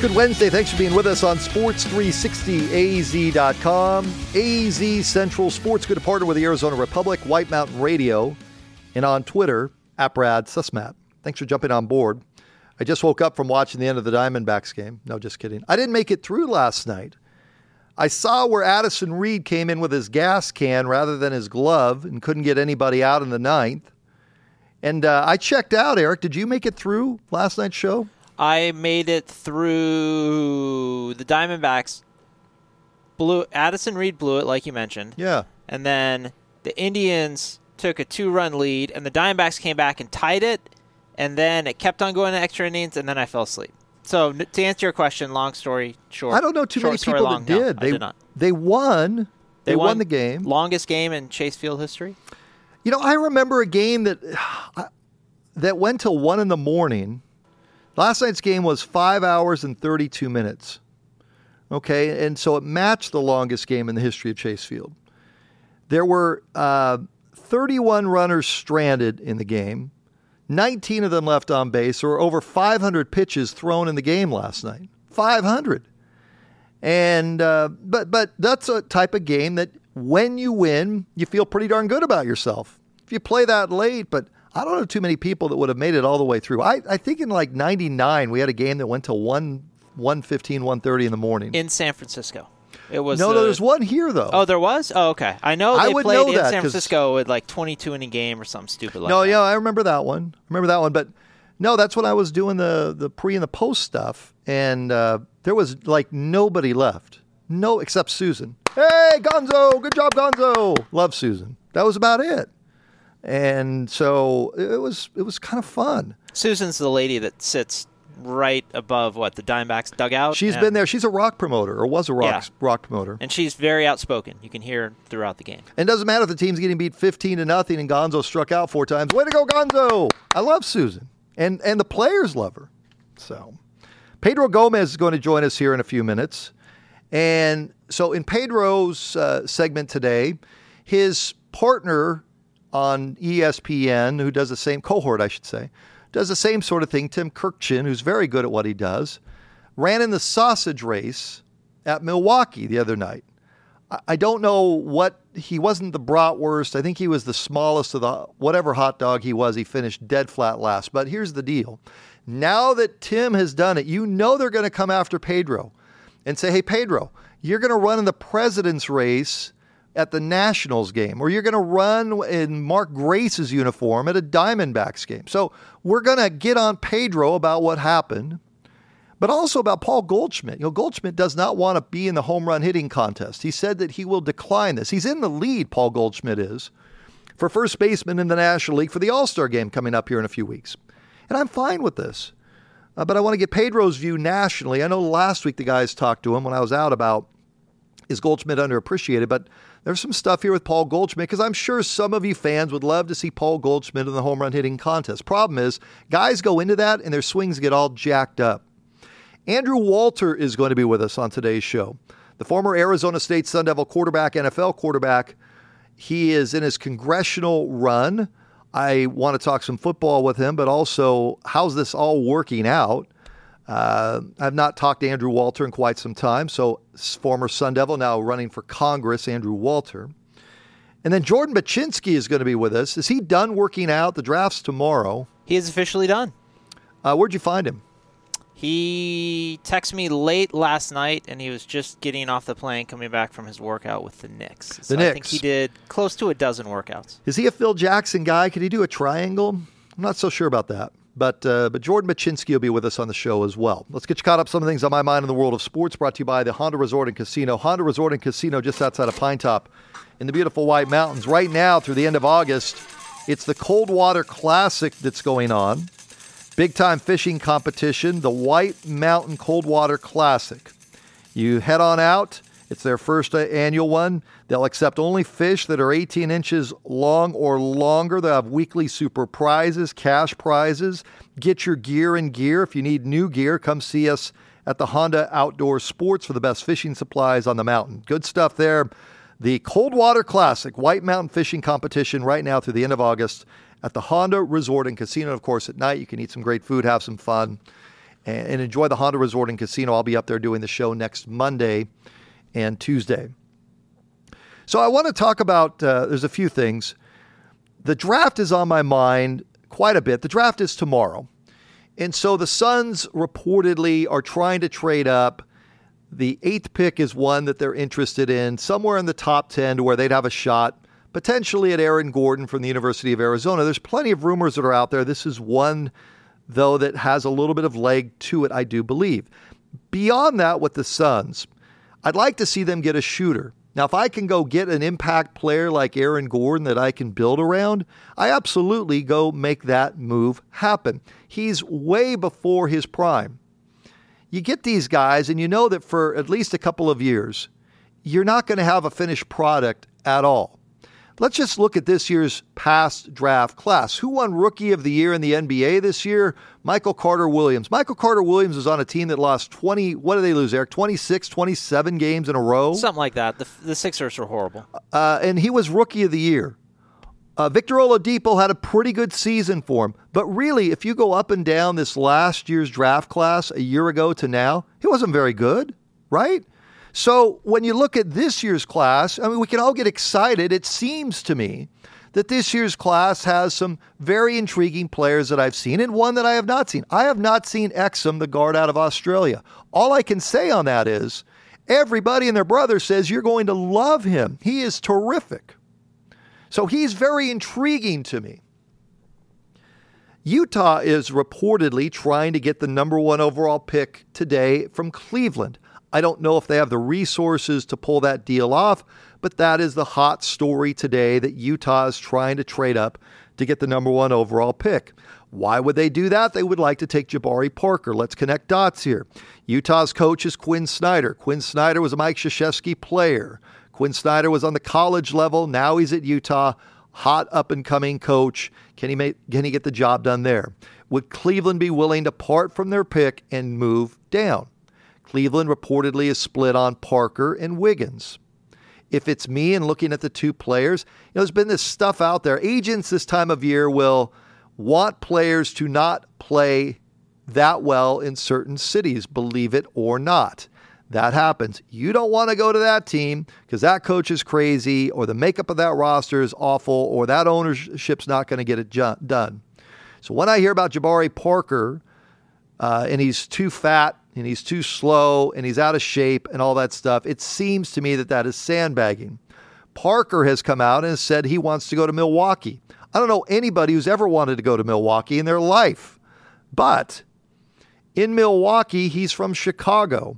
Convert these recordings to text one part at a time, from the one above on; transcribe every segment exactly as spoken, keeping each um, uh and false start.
Good Wednesday. Thanks for being with us on Sports three sixty A Z dot com. A Z Central Sports. Good to partner with the Arizona Republic, White Mountain Radio, and on Twitter, at Brad Sussmat. Thanks for jumping on board. I just woke up from watching the end of the Diamondbacks game. No, just kidding. I didn't make it through last night. I saw where Addison Reed came in with his gas can rather than his glove and couldn't get anybody out in the ninth. And uh, I checked out, Eric. Did you make it through last night's show? I made it through the Diamondbacks. Blew Addison Reed blew it, like you mentioned. Yeah. And then the Indians took a two-run lead, and the Diamondbacks came back and tied it, and then it kept on going to extra innings, and then I fell asleep. So to answer your question, long story short. I don't know too many people long, that did. No, they, I did not. They won. They, they won, won the game. Longest game in Chase Field history. You know, I remember a game that that went till one in the morning. Last night's game was five hours and thirty-two minutes. Okay, and so it matched the longest game in the history of Chase Field. There were uh, thirty-one runners stranded in the game. nineteen of them left on base. There were over five hundred pitches thrown in the game last night. five hundred. And uh, but but that's a type of game that when you win, you feel pretty darn good about yourself. If you play that late, but I don't know too many people that would have made it all the way through. I, I think in like ninety-nine, we had a game that went till one, one fifteen, one thirty in the morning. In San Francisco. It was no, the, no, there's one here, though. Oh, there was? Oh, okay. I know they I would played know in that, San Francisco with like twenty-two inning game or something stupid like no, that. No, yeah, I remember that one. I remember that one. But no, that's when I was doing the, the pre and the post stuff. And uh, there was like nobody left. No, except Susan. Hey, Gonzo. Good job, Gonzo. Love Susan. That was about it. And so it was it was kind of fun. Susan's the lady that sits right above, what, the Diamondbacks dugout? She's been there. She's a rock promoter, or was a rock, yeah. rock promoter. And she's very outspoken. You can hear her throughout the game. And it doesn't matter if the team's getting beat fifteen to nothing and Gonzo struck out four times. Way to go, Gonzo! I love Susan. And, and the players love her. So Pedro Gomez is going to join us here in a few minutes. And so in Pedro's uh, segment today, his partner on E S P N, who does the same, cohort I should say, does the same sort of thing, Tim Kirkchin, who's very good at what he does, ran in the sausage race at Milwaukee the other night. I don't know what, he wasn't the bratwurst. I think he was the smallest of the, whatever hot dog he was, he finished dead flat last. But here's the deal. Now that Tim has done it, you know they're going to come after Pedro and say, hey, Pedro, you're going to run in the president's race at the Nationals game, or you're going to run in Mark Grace's uniform at a Diamondbacks game. So we're going to get on Pedro about what happened, but also about Paul Goldschmidt. You know, Goldschmidt does not want to be in the home run hitting contest. He said that he will decline this. He's in the lead, Paul Goldschmidt is, for first baseman in the National League for the All-Star game coming up here in a few weeks. And I'm fine with this. Uh, but I want to get Pedro's view nationally. I know last week the guys talked to him when I was out about, is Goldschmidt underappreciated? But there's some stuff here with Paul Goldschmidt because I'm sure some of you fans would love to see Paul Goldschmidt in the home run hitting contest. Problem is, guys go into that and their swings get all jacked up. Andrew Walter is going to be with us on today's show. The former Arizona State Sun Devil quarterback, N F L quarterback. He is in his congressional run. I want to talk some football with him, but also how's this all working out? Uh, I've not talked to Andrew Walter in quite some time. So former Sun Devil, now running for Congress, Andrew Walter. And then Jordan Baczynski is going to be with us. Is he done working out? The draft's tomorrow. He is officially done. Uh, where'd you find him? He texted me late last night, and he was just getting off the plane coming back from his workout with the Knicks. So the Knicks. I think he did close to a dozen workouts. Is he a Phil Jackson guy? Could he do a triangle? I'm not so sure about that. But uh, but Jordan Baczynski will be with us on the show as well. Let's get you caught up some of the things on my mind in the world of sports, brought to you by the Honda Resort and Casino. Honda Resort and Casino just outside of Pine Top in the beautiful White Mountains. Right now, through the end of August, it's the Coldwater Classic that's going on. Big-time fishing competition, the White Mountain Coldwater Classic. You head on out. It's their first uh, annual one. They'll accept only fish that are eighteen inches long or longer. They'll have weekly super prizes, cash prizes. Get your gear in gear. If you need new gear, come see us at the Honda Outdoor Sports for the best fishing supplies on the mountain. Good stuff there. The Coldwater Classic, White Mountain Fishing Competition right now through the end of August at the Honda Resort and Casino. Of course, at night you can eat some great food, have some fun. and, and enjoy the Honda Resort and Casino. I'll be up there doing the show next Monday and Tuesday. So I want to talk about, uh, there's a few things. The draft is on my mind quite a bit. The draft is tomorrow. And so the Suns reportedly are trying to trade up. The eighth pick is one that they're interested in, somewhere in the top ten to where they'd have a shot, potentially at Aaron Gordon from the University of Arizona. There's plenty of rumors that are out there. This is one, though, that has a little bit of leg to it, I do believe. Beyond that, with the Suns, I'd like to see them get a shooter. Now, if I can go get an impact player like Aaron Gordon that I can build around, I absolutely go make that move happen. He's way before his prime. You get these guys, and you know that for at least a couple of years, you're not going to have a finished product at all. Let's just look at this year's past draft class. Who won Rookie of the Year in the N B A this year? Michael Carter-Williams. Michael Carter-Williams was on a team that lost twenty, what did they lose, Eric? twenty-six, twenty-seven games in a row? Something like that. The, the Sixers were horrible. Uh, and he was Rookie of the Year. Uh, Victor Oladipo had a pretty good season for him. But really, if you go up and down this last year's draft class a year ago to now, he wasn't very good, right? So when you look at this year's class, I mean, we can all get excited. It seems to me that this year's class has some very intriguing players that I've seen and one that I have not seen. I have not seen Exum, the guard out of Australia. All I can say on that is everybody and their brother says you're going to love him. He is terrific. So he's very intriguing to me. Utah is reportedly trying to get the number one overall pick today from Cleveland. I don't know if they have the resources to pull that deal off, but that is the hot story today, that Utah is trying to trade up to get the number one overall pick. Why would they do that? They would like to take Jabari Parker. Let's connect dots here. Utah's coach is Quinn Snyder. Quinn Snyder was a Mike Krzyzewski player. Quinn Snyder was on the college level. Now he's at Utah. Hot up-and-coming coach. Can he make, can he get the job done there? Would Cleveland be willing to part from their pick and move down? Cleveland reportedly is split on Parker and Wiggins. If it's me and looking at the two players, you know, there's been this stuff out there. Agents this time of year will want players to not play that well in certain cities, believe it or not. That happens. You don't want to go to that team because that coach is crazy, or the makeup of that roster is awful, or that ownership's not going to get it ju- done. So when I hear about Jabari Parker, uh, and he's too fat, and he's too slow, and he's out of shape, and all that stuff, it seems to me that that is sandbagging. Parker has come out and said he wants to go to Milwaukee. I don't know anybody who's ever wanted to go to Milwaukee in their life. But in Milwaukee, he's from Chicago.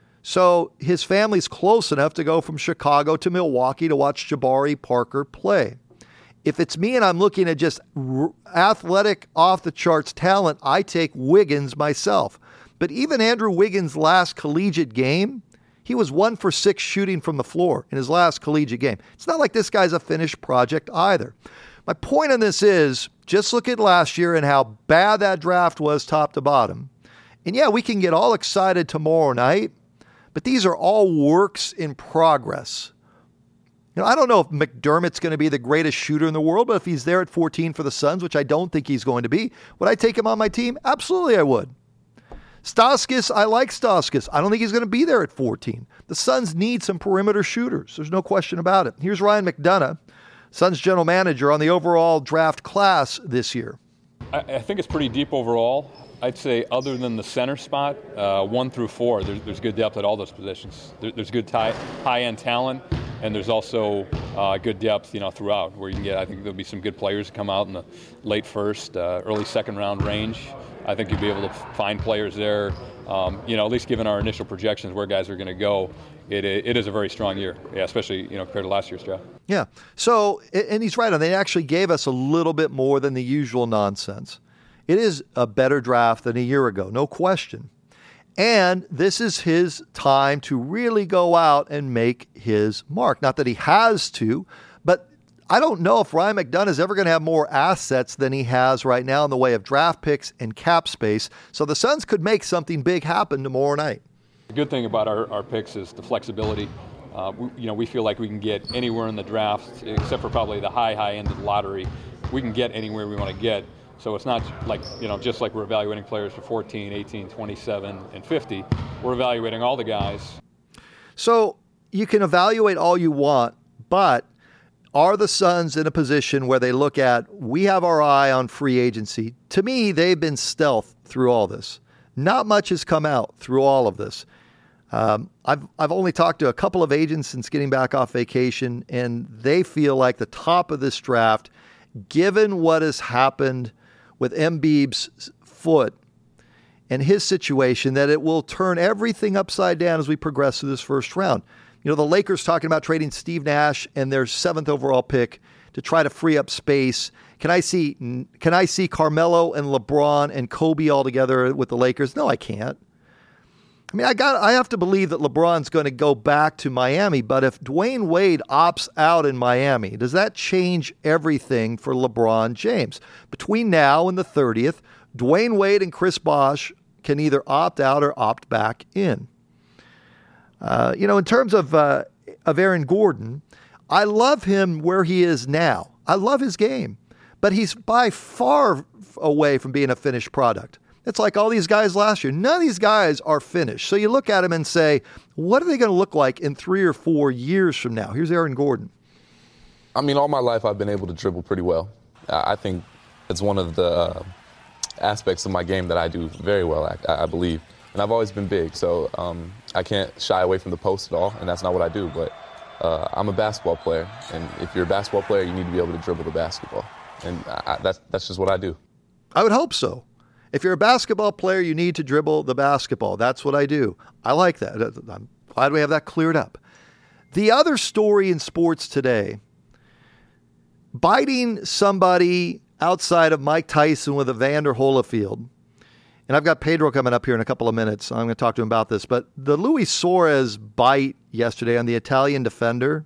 So his family's close enough to go from Chicago to Milwaukee to watch Jabari Parker play. If it's me and I'm looking at just r- athletic, off-the-charts talent, I take Wiggins myself. But even Andrew Wiggins' last collegiate game, he was one for six shooting from the floor in his last collegiate game. It's not like this guy's a finished project either. My point on this is, just look at last year and how bad that draft was top to bottom. And yeah, we can get all excited tomorrow night, but these are all works in progress. You know, I don't know if McDermott's going to be the greatest shooter in the world, but if he's there at fourteen for the Suns, which I don't think he's going to be, would I take him on my team? Absolutely I would. Stauskas, I like Stauskas. I don't think he's going to be there at fourteen. The Suns need some perimeter shooters. There's no question about it. Here's Ryan McDonough, Suns general manager, on the overall draft class this year. I, I think it's pretty deep overall. I'd say other than the center spot, uh, one through four, there's, there's good depth at all those positions. There, there's good tie, high-end talent, and there's also uh, good depth, you know, throughout, where you can get, I think there'll be some good players come out in the late first, uh, early second round range. I think you'll be able to find players there, um, you know, at least given our initial projections where guys are going to go. It, it is a very strong year, yeah, especially, you know, compared to last year's draft. Yeah. So, and he's right on. They actually gave us a little bit more than the usual nonsense. It is a better draft than a year ago, no question. And this is his time to really go out and make his mark. Not that he has to, but I don't know if Ryan McDonough is ever going to have more assets than he has right now in the way of draft picks and cap space. So the Suns could make something big happen tomorrow night. The good thing about our, our picks is the flexibility. Uh, we, you know, we feel like we can get anywhere in the draft, except for probably the high, high end of the lottery. We can get anywhere we want to get. So it's not like, you know, just like we're evaluating players for fourteen, eighteen, twenty-seven, and fifty. We're evaluating all the guys. So you can evaluate all you want, but are the Suns in a position where they look at, we have our eye on free agency? To me, they've been stealth through all this. Not much has come out through all of this. Um, I've I've only talked to a couple of agents since getting back off vacation, and they feel like the top of this draft, given what has happened with Embiid's foot and his situation, that it will turn everything upside down as we progress through this first round. You know, the Lakers talking about trading Steve Nash and their seventh overall pick to try to free up space. Can I see can I see Carmelo and LeBron and Kobe all together with the Lakers? No, I can't. I mean, I got I have to believe that LeBron's going to go back to Miami, but if Dwayne Wade opts out in Miami, does that change everything for LeBron James? Between now and the thirtieth, Dwayne Wade and Chris Bosh can either opt out or opt back in. Uh, you know, in terms of uh, of Aaron Gordon, I love him where he is now. I love his game, but he's by far away from being a finished product. It's like all these guys last year. None of these guys are finished. So you look at them and say, what are they going to look like in three or four years from now? Here's Aaron Gordon. I mean, all my life I've been able to dribble pretty well. I think it's one of the uh, aspects of my game that I do very well, I, I believe. And I've always been big, so um, I can't shy away from the post at all, and that's not what I do. But uh, I'm a basketball player, and if you're a basketball player, you need to be able to dribble the basketball. And I, that's, that's just what I do. I would hope so. If you're a basketball player, you need to dribble the basketball. That's what I do. I like that. I'm glad we have that cleared up. The other story in sports today, biting somebody outside of Mike Tyson with Evander Holyfield. And I've got Pedro coming up here in a couple of minutes. I'm going to talk to him about this. But the Luis Suarez bite yesterday on the Italian defender.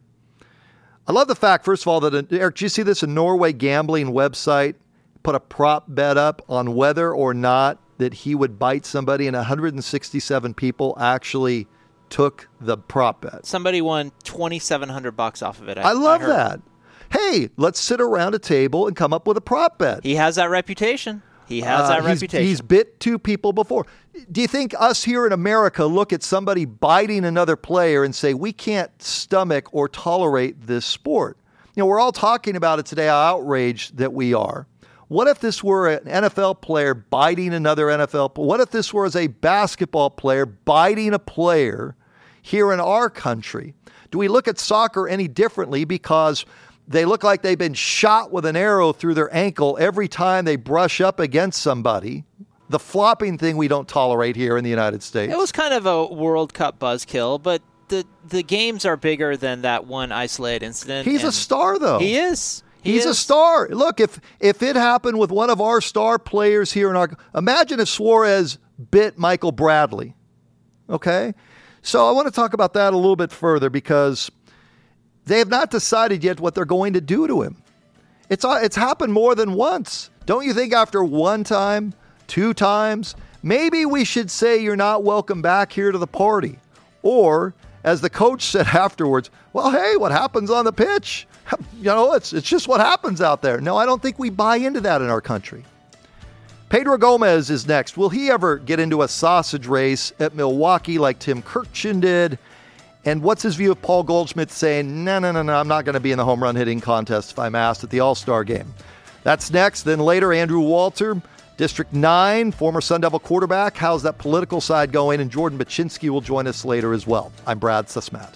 I love the fact, first of all, that, Eric, did you see this? A Norway gambling website put a prop bet up on whether or not that he would bite somebody, and one hundred sixty-seven people actually took the prop bet. Somebody won twenty-seven hundred bucks off of it. I, I love I that. Hey, let's sit around a table and come up with a prop bet. He has that reputation. He has uh, that he's, reputation. He's bit two people before. Do you think us here in America look at somebody biting another player and say, we can't stomach or tolerate this sport? You know, we're all talking about it today, how outraged that we are. What if this were an N F L player biting another N F L player? What if this was a basketball player biting a player here in our country? Do we look at soccer any differently because they look like they've been shot with an arrow through their ankle every time they brush up against somebody? The flopping thing we don't tolerate here in the United States. It was kind of a World Cup buzzkill, but the the games are bigger than that one isolated incident. He's a star, though. He is. He He's is. a star. Look, if if it happened with one of our star players here in our... Imagine if Suarez bit Michael Bradley. Okay? So I want to talk about that a little bit further because they have not decided yet what they're going to do to him. It's it's happened more than once. Don't you think after one time, two times, maybe we should say you're not welcome back here to the party? Or, as the coach said afterwards, well, hey, what happens on the pitch? You know, it's it's just what happens out there. No, I don't think we buy into that in our country. Pedro Gomez is next. Will he ever get into a sausage race at Milwaukee like Tim Kurkjian did? And what's his view of Paul Goldschmidt saying, no, no, no, no, I'm not going to be in the home run hitting contest if I'm asked at the All-Star game? That's next. Then later, Andrew Walter, District nine, former Sun Devil quarterback. How's that political side going? And Jordan Baczynski will join us later as well. I'm Brad Susmat.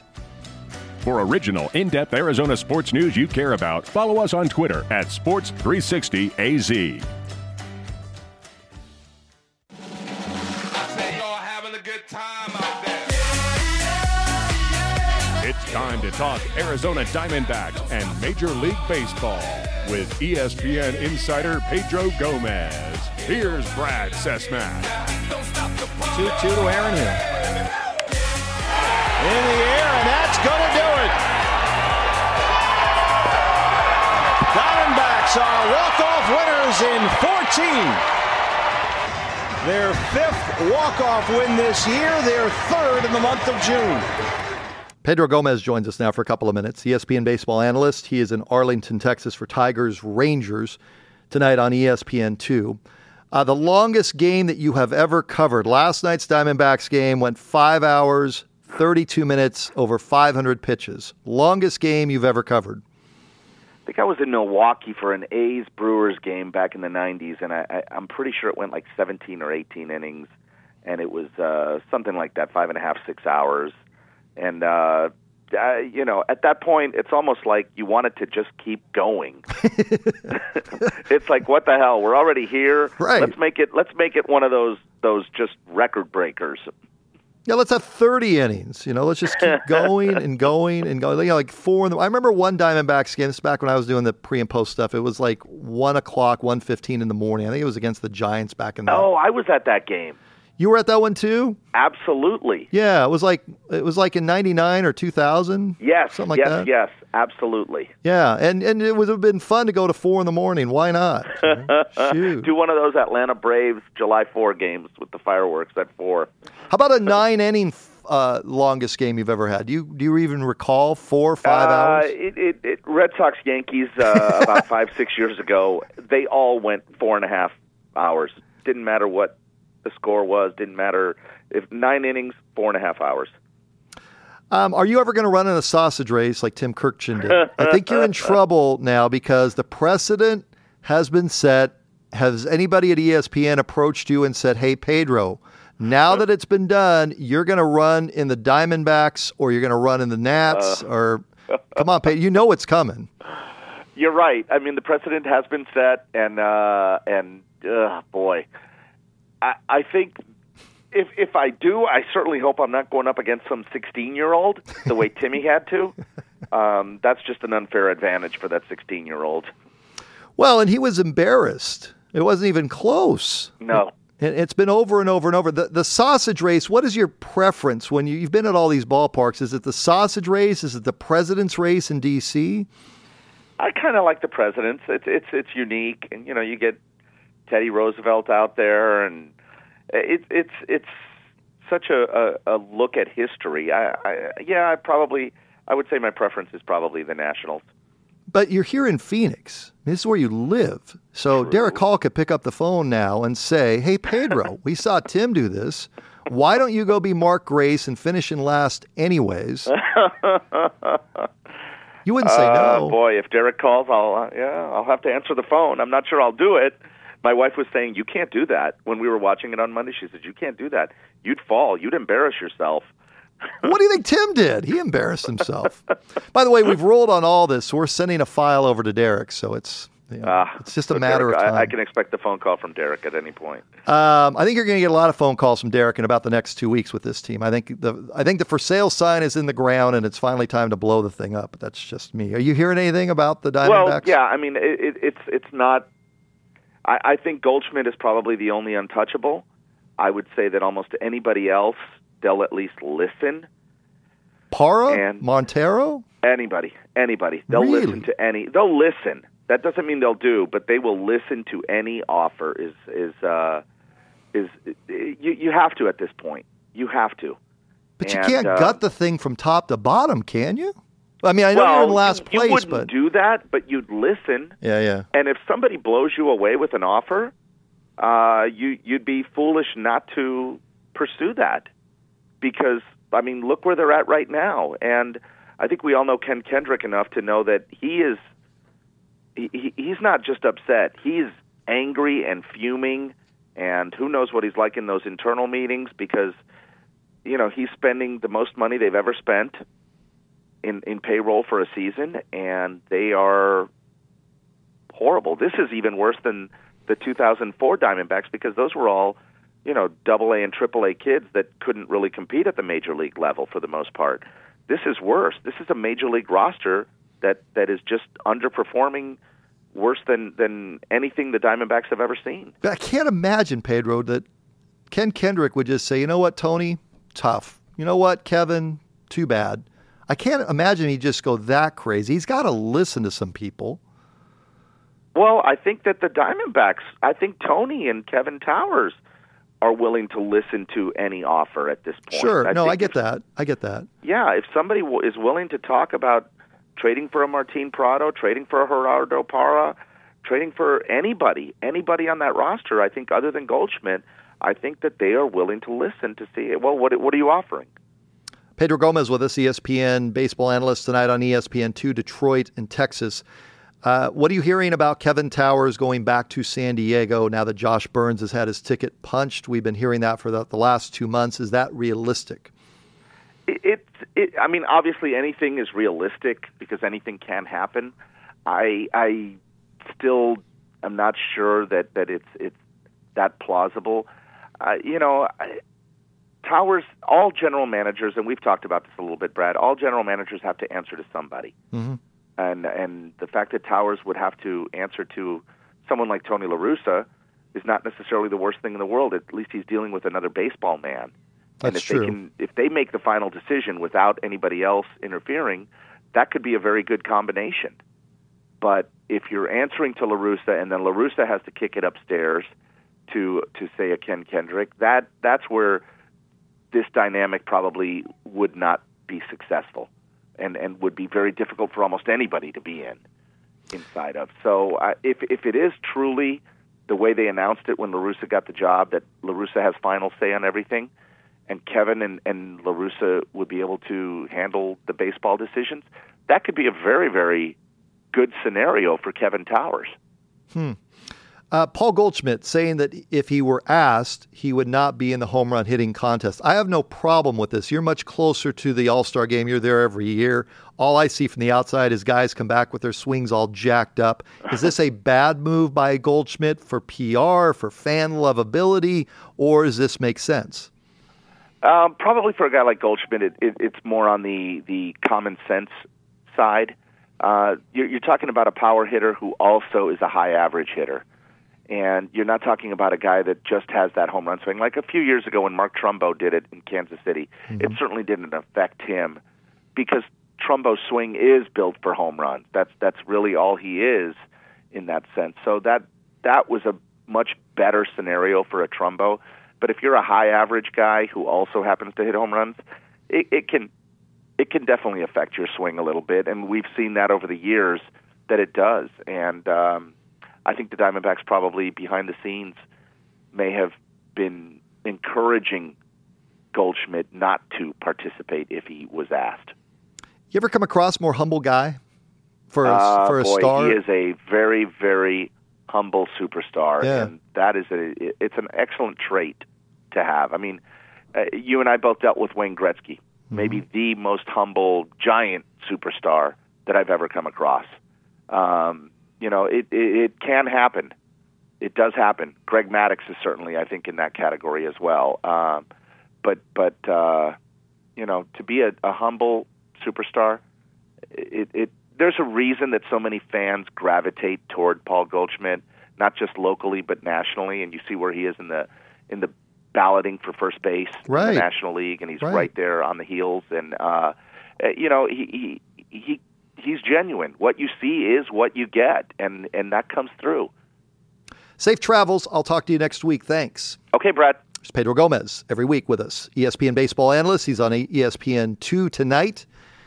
For original, in-depth Arizona sports news you care about, follow us on Twitter at Sports three sixty A Z. It's time to talk Arizona Diamondbacks and Major League Baseball with E S P N insider Pedro Gomez. Here's Brad Susmat. two two to Aaron Hill. In the air, and that's going to do it. Diamondbacks are walk-off winners in fourteen. Their fifth walk-off win this year, their third in the month of June. Pedro Gomez joins us now for a couple of minutes. E S P N baseball analyst. He is in Arlington, Texas for Tigers Rangers. tonight on E S P N two. Uh, the longest game that you have ever covered. Last night's Diamondbacks game went five hours, thirty-two minutes, over five hundred pitches. Longest game you've ever covered. I think I was in Milwaukee for an A's-Brewers game back in the nineties, and I, I, I'm pretty sure it went like seventeen or eighteen innings, and it was uh, something like that, five and a half, six hours. And, uh, uh, you know, at that point, it's almost like you wanted to just keep going. It's like, what the hell? We're already here. Right. Let's make it. Let's make it one of those those just record breakers. Yeah, let's have thirty innings. You know, let's just keep going and going and going. You know, like four in the. I remember one Diamondbacks game. This is back when I was doing the pre and post stuff. It was like one o'clock, one fifteen in the morning. I think it was against the Giants back in the. Oh, I was at that game. You were at that one too? Absolutely. Yeah, it was like it was like in ninety-nine or two thousand. Yes, something like yes, that. yes, absolutely. Yeah, and, and it would have been fun to go to four in the morning. Why not? Shoot. Do one of those Atlanta Braves July fourth games with the fireworks at four. How about a nine inning uh, longest game you've ever had? Do you do you even recall four or five uh, hours? It, it, it, Red Sox Yankees uh, about five six years ago. They all went four and a half hours. Didn't matter what the score was. Didn't matter if nine innings, four and a half hours. Um, are you ever going to run in a sausage race like Tim Kirkchin did? I think you're in trouble now because the precedent has been set. Has anybody at E S P N approached you and said, "Hey, Pedro, now that it's been done, you're going to run in the Diamondbacks or you're going to run in the Nats?" Uh, or come on, Pedro, you know what's coming. You're right. I mean, the precedent has been set, and uh, and uh, boy. I, I think if if I do, I certainly hope I'm not going up against some sixteen-year-old the way Timmy had to. Um, that's just an unfair advantage for that sixteen-year-old. Well, and he was embarrassed. It wasn't even close. No. It, it's been over and over and over. The, the sausage race, what is your preference when you, you've been at all these ballparks? Is it the sausage race? Is it the president's race in D C? I kind of like the president's. It's, it's, it's unique, and, you know, you get Teddy Roosevelt out there, and it's it's it's such a, a, a look at history. I, I yeah, I probably I would say my preference is probably the Nationals. But you're here in Phoenix. This is where you live. So True. Derek Hall could pick up the phone now and say, "Hey, Pedro, we saw Tim do this. Why don't you go be Mark Grace and finish in last anyways?" You wouldn't say uh, no. Boy, if Derek calls, I'll uh, yeah, I'll have to answer the phone. I'm not sure I'll do it. My wife was saying, "You can't do that." When we were watching it on Monday, she said, "You can't do that. You'd fall. You'd embarrass yourself." What do you think Tim did? He embarrassed himself. By the way, we've rolled on all this, so we're sending a file over to Derek, so it's you know, uh, it's just a matter Derek, of time. I, I can expect a phone call from Derek at any point. Um, I think you're going to get a lot of phone calls from Derek in about the next two weeks with this team. I think the I think the for sale sign is in the ground, and it's finally time to blow the thing up. But that's just me. Are you hearing anything about the Diamondbacks? Well, yeah. I mean, it, it, it's it's not. I, I think Goldschmidt is probably the only untouchable. I would say that almost anybody else, they'll at least listen. Parra? And Montero? Anybody. Anybody. They'll really? listen to any. They'll listen. That doesn't mean they'll do, but they will listen to any offer. Is is uh, is you you have to at this point. You have to. But and, you can't uh, gut the thing from top to bottom, can you? I mean, I know well, you're in last you, place, you wouldn't but do that. But you'd listen. Yeah, yeah. And if somebody blows you away with an offer, uh, you you'd be foolish not to pursue that, because I mean, look where they're at right now. And I think we all know Ken Kendrick enough to know that he is. He, he's not just upset. He's angry and fuming, and who knows what he's like in those internal meetings, because, you know, he's spending the most money they've ever spent in, in payroll for a season, and they are horrible. This is even worse than the two thousand four Diamondbacks, because those were all, you know, double A and triple A kids that couldn't really compete at the major league level for the most part. This is worse. This is a major league roster that, that is just underperforming worse than, than anything the Diamondbacks have ever seen. But I can't imagine, Pedro, that Ken Kendrick would just say, "You know what, Tony? Tough. You know what, Kevin? Too bad." I can't imagine he'd just go that crazy. He's got to listen to some people. Well, I think that the Diamondbacks, I think Tony and Kevin Towers are willing to listen to any offer at this point. Sure. I no, I get if, that. I get that. Yeah, if somebody w- is willing to talk about trading for a Martin Prado, trading for a Gerardo Parra, trading for anybody, anybody on that roster, I think, other than Goldschmidt, I think that they are willing to listen to see, well, what what are you offering? Pedro Gomez with us, E S P N baseball analyst tonight on E S P N two, Detroit and Texas. Uh, what are you hearing about Kevin Towers going back to San Diego now that Josh Burns has had his ticket punched? We've been hearing that for the, the last two months. Is that realistic? It, it, it, I mean, obviously anything is realistic because anything can happen. I I still am not sure that, that it's it's that plausible. Uh, you know, I, Towers, all general managers, and we've talked about this a little bit, Brad, all general managers have to answer to somebody. Mm-hmm. And and the fact that Towers would have to answer to someone like Tony La Russa is not necessarily the worst thing in the world. At least he's dealing with another baseball man. That's and if true. They can, if they make the final decision without anybody else interfering, that could be a very good combination. But if you're answering to La Russa and then La Russa has to kick it upstairs to to say a Ken Kendrick, that that's where this dynamic probably would not be successful. And, and would be very difficult for almost anybody to be in inside of. So uh, if if it is truly the way they announced it when La Russa got the job, that La Russa has final say on everything, and Kevin and, and La Russa would be able to handle the baseball decisions, that could be a very, very good scenario for Kevin Towers. Hmm. Uh, Paul Goldschmidt saying that if he were asked, he would not be in the home run hitting contest. I have no problem with this. You're much closer to the All-Star game. You're there every year. All I see from the outside is guys come back with their swings all jacked up. Is this a bad move by Goldschmidt for P R, for fan lovability, or does this make sense? Um, probably for a guy like Goldschmidt, it, it, it's more on the, the common sense side. Uh, you're, you're talking about a power hitter who also is a high average hitter. And you're not talking about a guy that just has that home run swing. Like a few years ago when Mark Trumbo did it in Kansas City, mm-hmm. it certainly didn't affect him because Trumbo's swing is built for home runs. That's that's really all he is in that sense. So that that was a much better scenario for a Trumbo. But if you're a high average guy who also happens to hit home runs, it, it can it can definitely affect your swing a little bit. And we've seen that over the years that it does. And um, I think the Diamondbacks probably behind the scenes may have been encouraging Goldschmidt not to participate if he was asked. You ever come across a more humble guy for a, uh, for a boy, star? He is a very, very humble superstar, yeah. and that is a it's an excellent trait to have. I mean, uh, you and I both dealt with Wayne Gretzky, mm-hmm. maybe the most humble, giant superstar that I've ever come across. Um, You know, it, it it can happen. It does happen. Greg Maddux is certainly, I think, in that category as well. Um, but, but uh, you know, to be a, a humble superstar, it, it there's a reason that so many fans gravitate toward Paul Goldschmidt, not just locally but nationally. And you see where he is in the in the balloting for first base right. in the National League, and he's right, right there on the heels. And uh, you know, he he. he He's genuine. What you see is what you get, and, and that comes through. Safe travels. I'll talk to you next week. Thanks. Okay, Brad. There's Pedro Gomez every week with us, E S P N baseball analyst. He's on E S P N two tonight.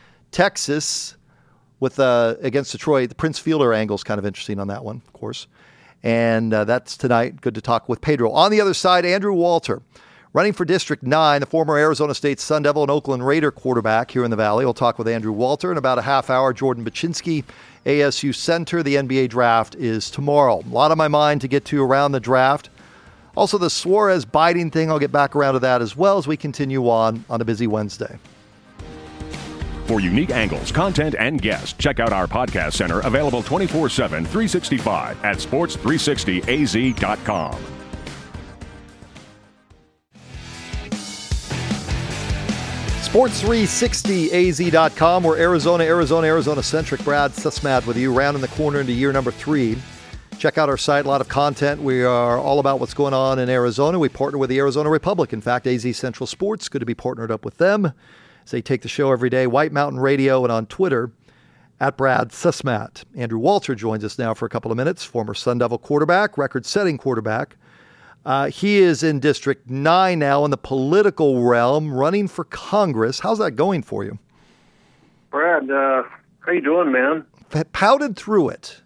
Texas with uh, against Detroit. The Prince Fielder angle is kind of interesting on that one, of course. And uh, that's tonight. Good to talk with Pedro. On the other side, Andrew Walter. Running for District nine, the former Arizona State Sun Devil and Oakland Raider quarterback here in the Valley. We'll talk with Andrew Walter in about a half hour. Jordan Baczynski, A S U Center. The N B A draft is tomorrow. A lot on my mind to get to around the draft. Also, the Suarez biting thing, I'll get back around to that as well as we continue on on a busy Wednesday. For unique angles, content, and guests, check out our podcast center available twenty-four seven, three sixty-five at sports three sixty a z dot com. sports three sixty a z dot com. We're Arizona, Arizona, Arizona-centric. Brad Sussman with you, rounding the corner into year number three. Check out our site, a lot of content. We are all about what's going on in Arizona. We partner with the Arizona Republic. In fact, A Z Central Sports, good to be partnered up with them as they take the show every day. White Mountain Radio and on Twitter, at Brad Sussman. Andrew Walter joins us now for a couple of minutes, former Sun Devil quarterback, record-setting quarterback. Uh, he is in District nine now in the political realm, running for Congress. How's that going for you? Brad, uh, how you doing, man? P- pouted through it.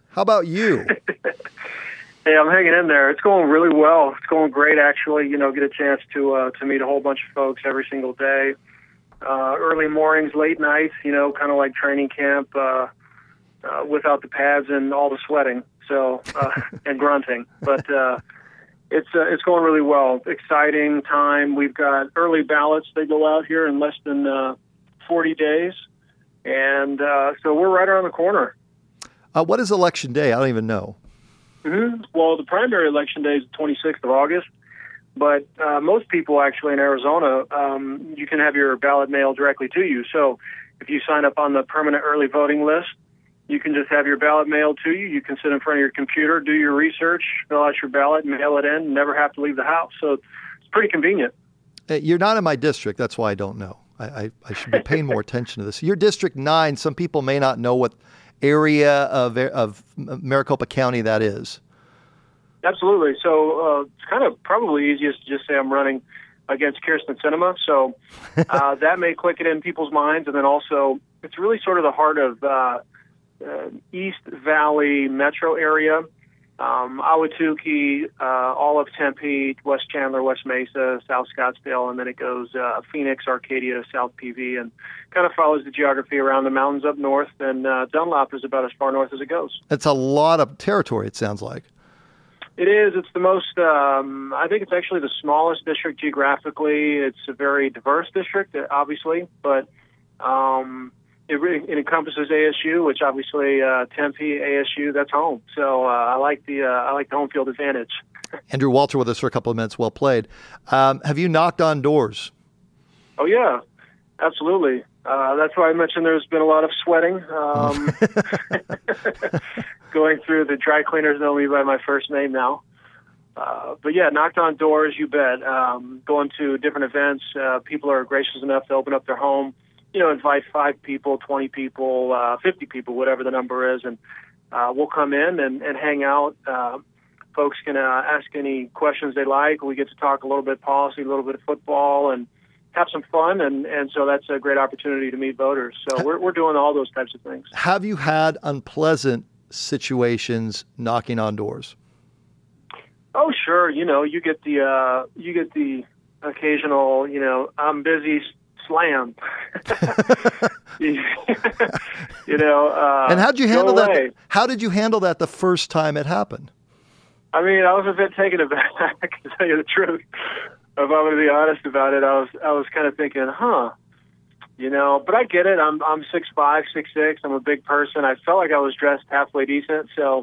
How about you? Hey, I'm hanging in there. It's going really well. It's going great, actually. You know, get a chance to uh, to meet a whole bunch of folks every single day. Uh, early mornings, late nights, you know, kind of like training camp uh, uh, without the pads and all the sweating, so uh, and grunting. But uh, it's uh, it's going really well. Exciting time. We've got early ballots. They go out here in less than uh, forty days, and uh, so we're right around the corner. Uh, what is Election Day? I don't even know. Mm-hmm. Well, the primary election day is the twenty-sixth of August, but uh, most people actually in Arizona, um, you can have your ballot mailed directly to you. So if you sign up on the permanent early voting list, you can just have your ballot mailed to you. You can sit in front of your computer, do your research, fill out your ballot, mail it in, and never have to leave the house. So it's pretty convenient. You're not in my district. That's why I don't know. I, I, I should be paying more attention to this. You're District nine. Some people may not know what area of of Maricopa County that is. Absolutely. So uh, it's kind of probably easiest to just say I'm running against Kirsten Sinema. So uh, that may click it in people's minds. And then also, it's really sort of the heart of uh, uh, East Valley metro area. Um, Ahwatukee, uh, all of Tempe, West Chandler, West Mesa, South Scottsdale, and then it goes uh, Phoenix, Arcadia, South P V, and kind of follows the geography around the mountains up north. And uh, Dunlop is about as far north as it goes. It's a lot of territory, it sounds like. It is. It's the most, um, I think it's actually the smallest district geographically. It's a very diverse district, obviously, but um, it really it encompasses A S U, which obviously uh, Tempe, A S U, that's home. So uh, I like the uh, I like the home field advantage. Andrew Walter with us for a couple of minutes. Well played. Um, have you knocked on doors? Oh, yeah, absolutely. Uh, that's why I mentioned there's been a lot of sweating. Um, going through the dry cleaners know me by my first name now. Uh, but yeah, knocked on doors, you bet. Um, going to different events, uh, people are gracious enough to open up their home, you know, invite five people, twenty people, uh, fifty people, whatever the number is, and uh, we'll come in and, and hang out. Uh, folks can uh, ask any questions they like. We get to talk a little bit policy, a little bit of football, and have some fun, and, and so that's a great opportunity to meet voters. So we're we're doing all those types of things. Have you had unpleasant situations knocking on doors? Oh, sure. You know, you get the uh, you get the occasional, you know, I'm busy slam. you know. Uh, and how'd you handle that? Away. How did you handle that the first time it happened? I mean, I was a bit taken aback, to tell you the truth. If I'm going to be honest about it, I was I was kind of thinking, huh, you know. But I get it. I'm I'm six five, six six. I'm a big person. I felt like I was dressed halfway decent, so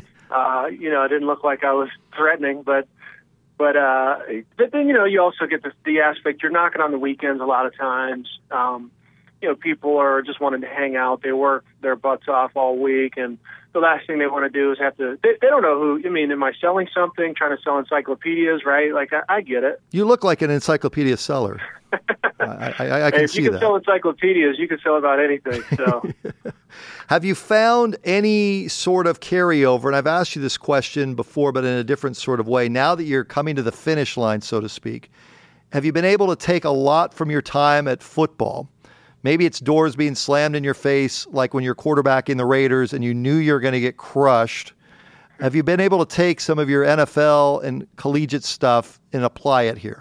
uh, you know, I didn't look like I was threatening. But but uh, but then you know, you also get the the aspect. You're knocking on the weekends a lot of times. Um, you know, people are just wanting to hang out. They work their butts off all week, and the last thing they want to do is have to, they, they don't know who, I mean, am I selling something, trying to sell encyclopedias, right? Like, I, I get it. You look like an encyclopedia seller. I, I, I can hey, see that. If you can sell encyclopedias, you can sell about anything. So, have you found any sort of carryover? And I've asked you this question before, but in a different sort of way. Now that you're coming to the finish line, so to speak, have you been able to take a lot from your time at football? Maybe it's doors being slammed in your face, like when you're quarterbacking the Raiders and you knew you were going to get crushed. Have you been able to take some of your N F L and collegiate stuff and apply it here?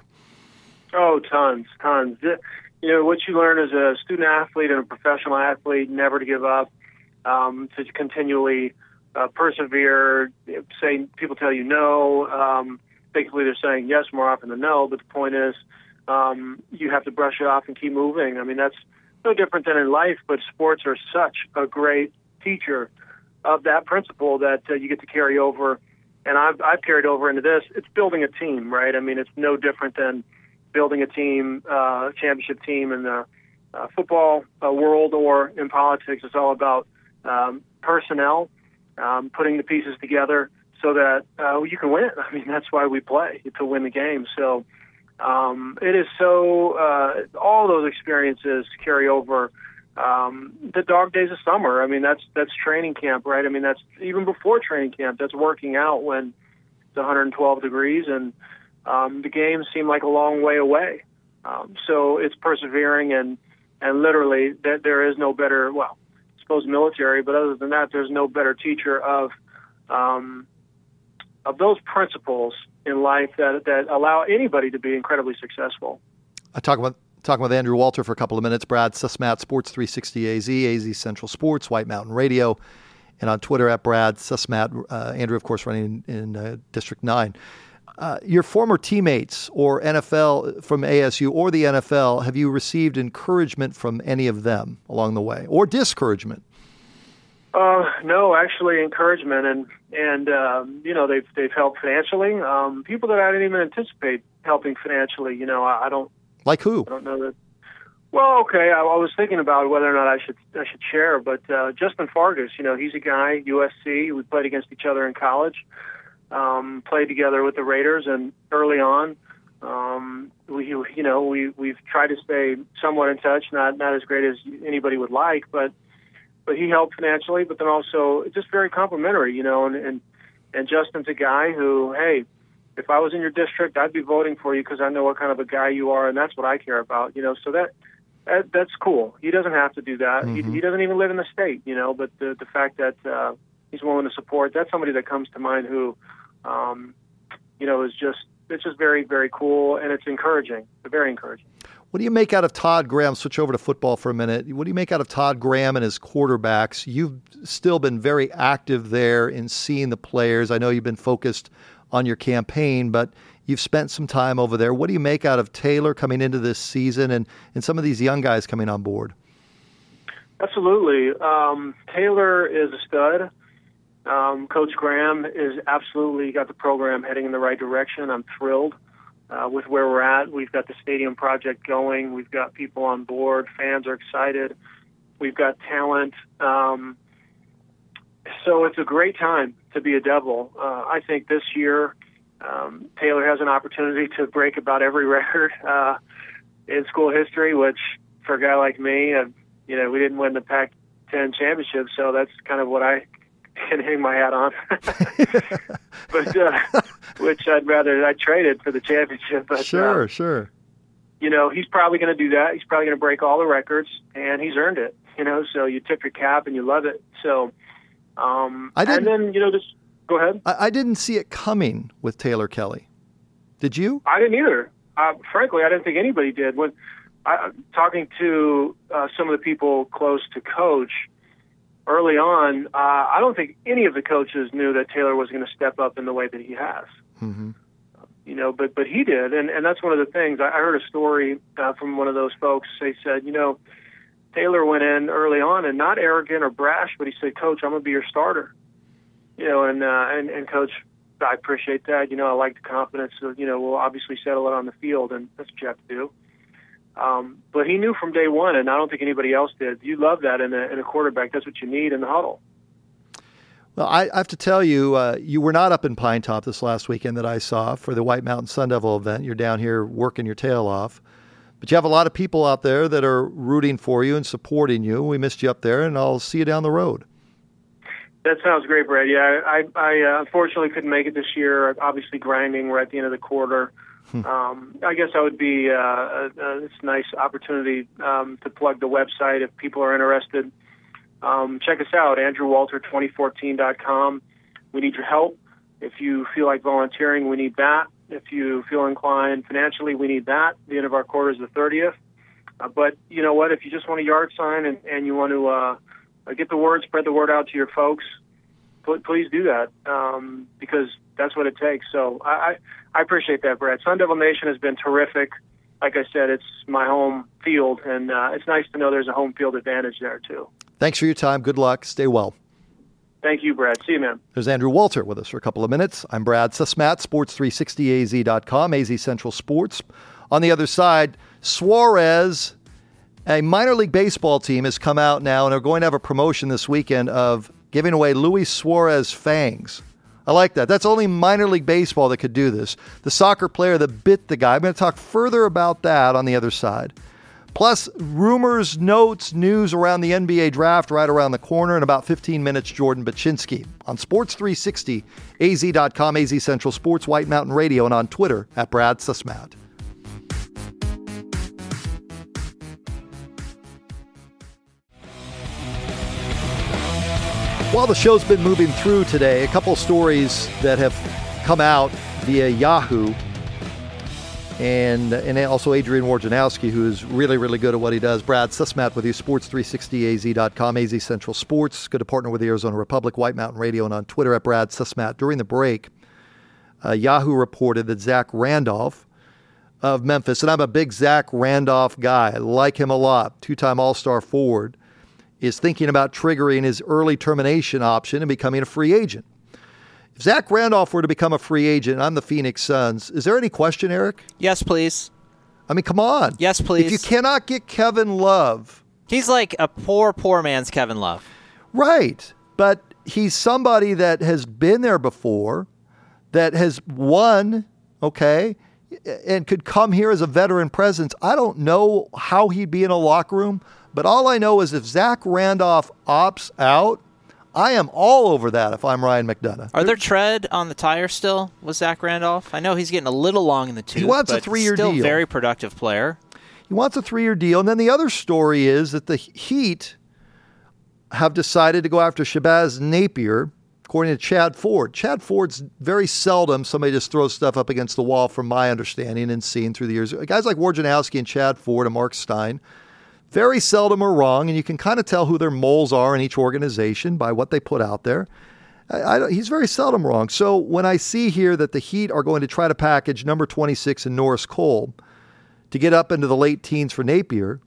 Oh, tons, tons. You know, what you learn as a student athlete and a professional athlete, never to give up, um, to continually uh, persevere. Say people tell you no. Um, basically, they're saying yes more often than no. But the point is, um, you have to brush it off and keep moving. I mean, that's no different than in life, but sports are such a great teacher of that principle that uh, you get to carry over. And I've, I've carried over into this. It's building a team, right? I mean, it's no different than building a team, uh, championship team in the uh, football uh, world or in politics. It's all about um, personnel, um, putting the pieces together so that uh, you can win. I mean, that's why we play, to win the game. So um, it is so, uh, all those experiences carry over. Um, the dog days of summer, I mean, that's that's training camp, right? I mean, that's even before training camp, that's working out when it's one hundred twelve degrees and um, the games seem like a long way away. Um, so it's persevering and, and literally that there is no better, well, suppose, military. But other than that, there's no better teacher of um, of those principles in life that that allow anybody to be incredibly successful. I talk about talking with Andrew Walter for a couple of minutes. Brad Sussmat, Sports three sixty A Z, A Z Central Sports, White Mountain Radio, and on Twitter at Brad Sussmat. Uh, Andrew, of course, running in, in uh, District nine. Uh, your former teammates or N F L from A S U or the N F L, have you received encouragement from any of them along the way, or discouragement? Uh, no, actually encouragement, and and um, you know they've they've helped financially. Um, people that I didn't even anticipate helping financially. You know, I, I don't like who. I don't know that. Well, okay, I, I was thinking about whether or not I should I should share, but uh, Justin Fargas, you know, he's a guy, U S C. We played against each other in college. Um, played together with the Raiders, and early on, um, we you know we we've tried to stay somewhat in touch. Not not as great as anybody would like, but but he helped financially. But then also just very complimentary, you know. And and, and Justin's a guy who, hey, if I was in your district, I'd be voting for you because I know what kind of a guy you are, and that's what I care about, you know. So that, that that's cool. He doesn't have to do that. Mm-hmm. He he doesn't even live in the state, you know. But the the fact that uh, he's willing to support, that's somebody that comes to mind who. Um, you know, is just it's just very, very cool, and it's encouraging, very encouraging. What do you make out of Todd Graham? Switch over to football for a minute. What do you make out of Todd Graham and his quarterbacks? You've still been very active there in seeing the players. I know you've been focused on your campaign, but you've spent some time over there. What do you make out of Taylor coming into this season and, and some of these young guys coming on board? Absolutely. Um, Taylor is a stud. Um, Coach Graham is absolutely got the program heading in the right direction. I'm thrilled uh, with where we're at. We've got the stadium project going. We've got people on board. Fans are excited. We've got talent. Um, so it's a great time to be a Devil. Uh, I think this year um, Taylor has an opportunity to break about every record uh, in school history, which for a guy like me, uh, you know, we didn't win the Pac ten championship, so that's kind of what I can hang my hat on, but uh, which I'd rather I traded for the championship. But, sure, uh, sure. You know, he's probably going to do that. He's probably going to break all the records, and he's earned it. You know, so you tip your cap and you love it. So, um, I didn't, and then you know, just go ahead. I, I didn't see it coming with Taylor Kelly. Did you? I didn't either. Uh, frankly, I didn't think anybody did. When I, talking to uh, some of the people close to Coach. Early on, uh, I don't think any of the coaches knew that Taylor was going to step up in the way that he has. Mm-hmm. You know, but but he did, and, and that's one of the things. I, I heard a story uh, from one of those folks. They said, you know, Taylor went in early on and not arrogant or brash, but he said, Coach, I'm going to be your starter. You know, and, uh, and and Coach, I appreciate that. You know, I like the confidence. So, you know, we'll obviously settle it on the field, and that's what you have to do. Um, but he knew from day one, and I don't think anybody else did. You love that in a, in a quarterback. That's what you need in the huddle. Well, I, I have to tell you, uh, you were not up in Pine Top this last weekend that I saw for the White Mountain Sun Devil event. You're down here working your tail off. But you have a lot of people out there that are rooting for you and supporting you. We missed you up there, and I'll see you down the road. That sounds great, Brad. Yeah, I, I uh, unfortunately couldn't make it this year. Obviously grinding. We're at the end of the quarter. Um, I guess I would be uh, uh, it's a nice opportunity um, to plug the website if people are interested. Um, check us out, andrew walter twenty fourteen dot com. We need your help. If you feel like volunteering, we need that. If you feel inclined financially, we need that. The end of our quarter is the thirtieth. Uh, but you know what? If you just want a yard sign and, and you want to uh, get the word, spread the word out to your folks, please do that um, because that's what it takes. So I, I, I appreciate that, Brad. Sun Devil Nation has been terrific. Like I said, it's my home field, and uh, it's nice to know there's a home field advantage there, too. Thanks for your time. Good luck. Stay well. Thank you, Brad. See you, man. There's Andrew Walter with us for a couple of minutes. I'm Brad Sussmat, Sports three sixty A Z dot com, A Z Central Sports. On the other side, Suarez, a minor league baseball team, has come out now and are going to have a promotion this weekend of giving away Luis Suarez fangs. I like that. That's only minor league baseball that could do this. The soccer player that bit the guy. I'm going to talk further about that on the other side. Plus, rumors, notes, news around the N B A draft right around the corner. In about fifteen minutes, Jordan Baczynski on Sports three sixty, A Z dot com, A Z Central Sports, White Mountain Radio, and on Twitter at Brad Sussmat. While the show's been moving through today, a couple stories that have come out via Yahoo and and also Adrian Wojnarowski, who is really, really good at what he does. Brad Sussmat with you, sports three sixty A Z dot com, A Z Central Sports. Good to partner with the Arizona Republic, White Mountain Radio, and on Twitter at Brad Sussmat. During the break, uh, Yahoo reported that Zach Randolph of Memphis, and I'm a big Zach Randolph guy. I like him a lot, two-time All-Star forward, is thinking about triggering his early termination option and becoming a free agent. If Zach Randolph were to become a free agent, I'm the Phoenix Suns, is there any question, Eric? Yes, please. I mean, come on. Yes, please. If you cannot get Kevin Love. He's like a poor, poor man's Kevin Love. Right. But he's somebody that has been there before, that has won, okay, and could come here as a veteran presence. I don't know how he'd be in a locker room, but all I know is if Zach Randolph opts out, I am all over that if I'm Ryan McDonough. Are there tread on the tire still with Zach Randolph? I know he's getting a little long in the tooth. He wants but a three-year still deal. Very productive player. He wants a three-year deal. And then the other story is that the Heat have decided to go after Shabazz Napier, according to Chad Ford. Chad Ford's very seldom somebody just throws stuff up against the wall, from my understanding and seeing through the years. Guys like Wojnarowski and Chad Ford and Mark Stein very seldom are wrong, and you can kind of tell who their moles are in each organization by what they put out there. I, I, he's very seldom wrong. So when I see here that the Heat are going to try to package number twenty-six in Norris Cole to get up into the late teens for Napier,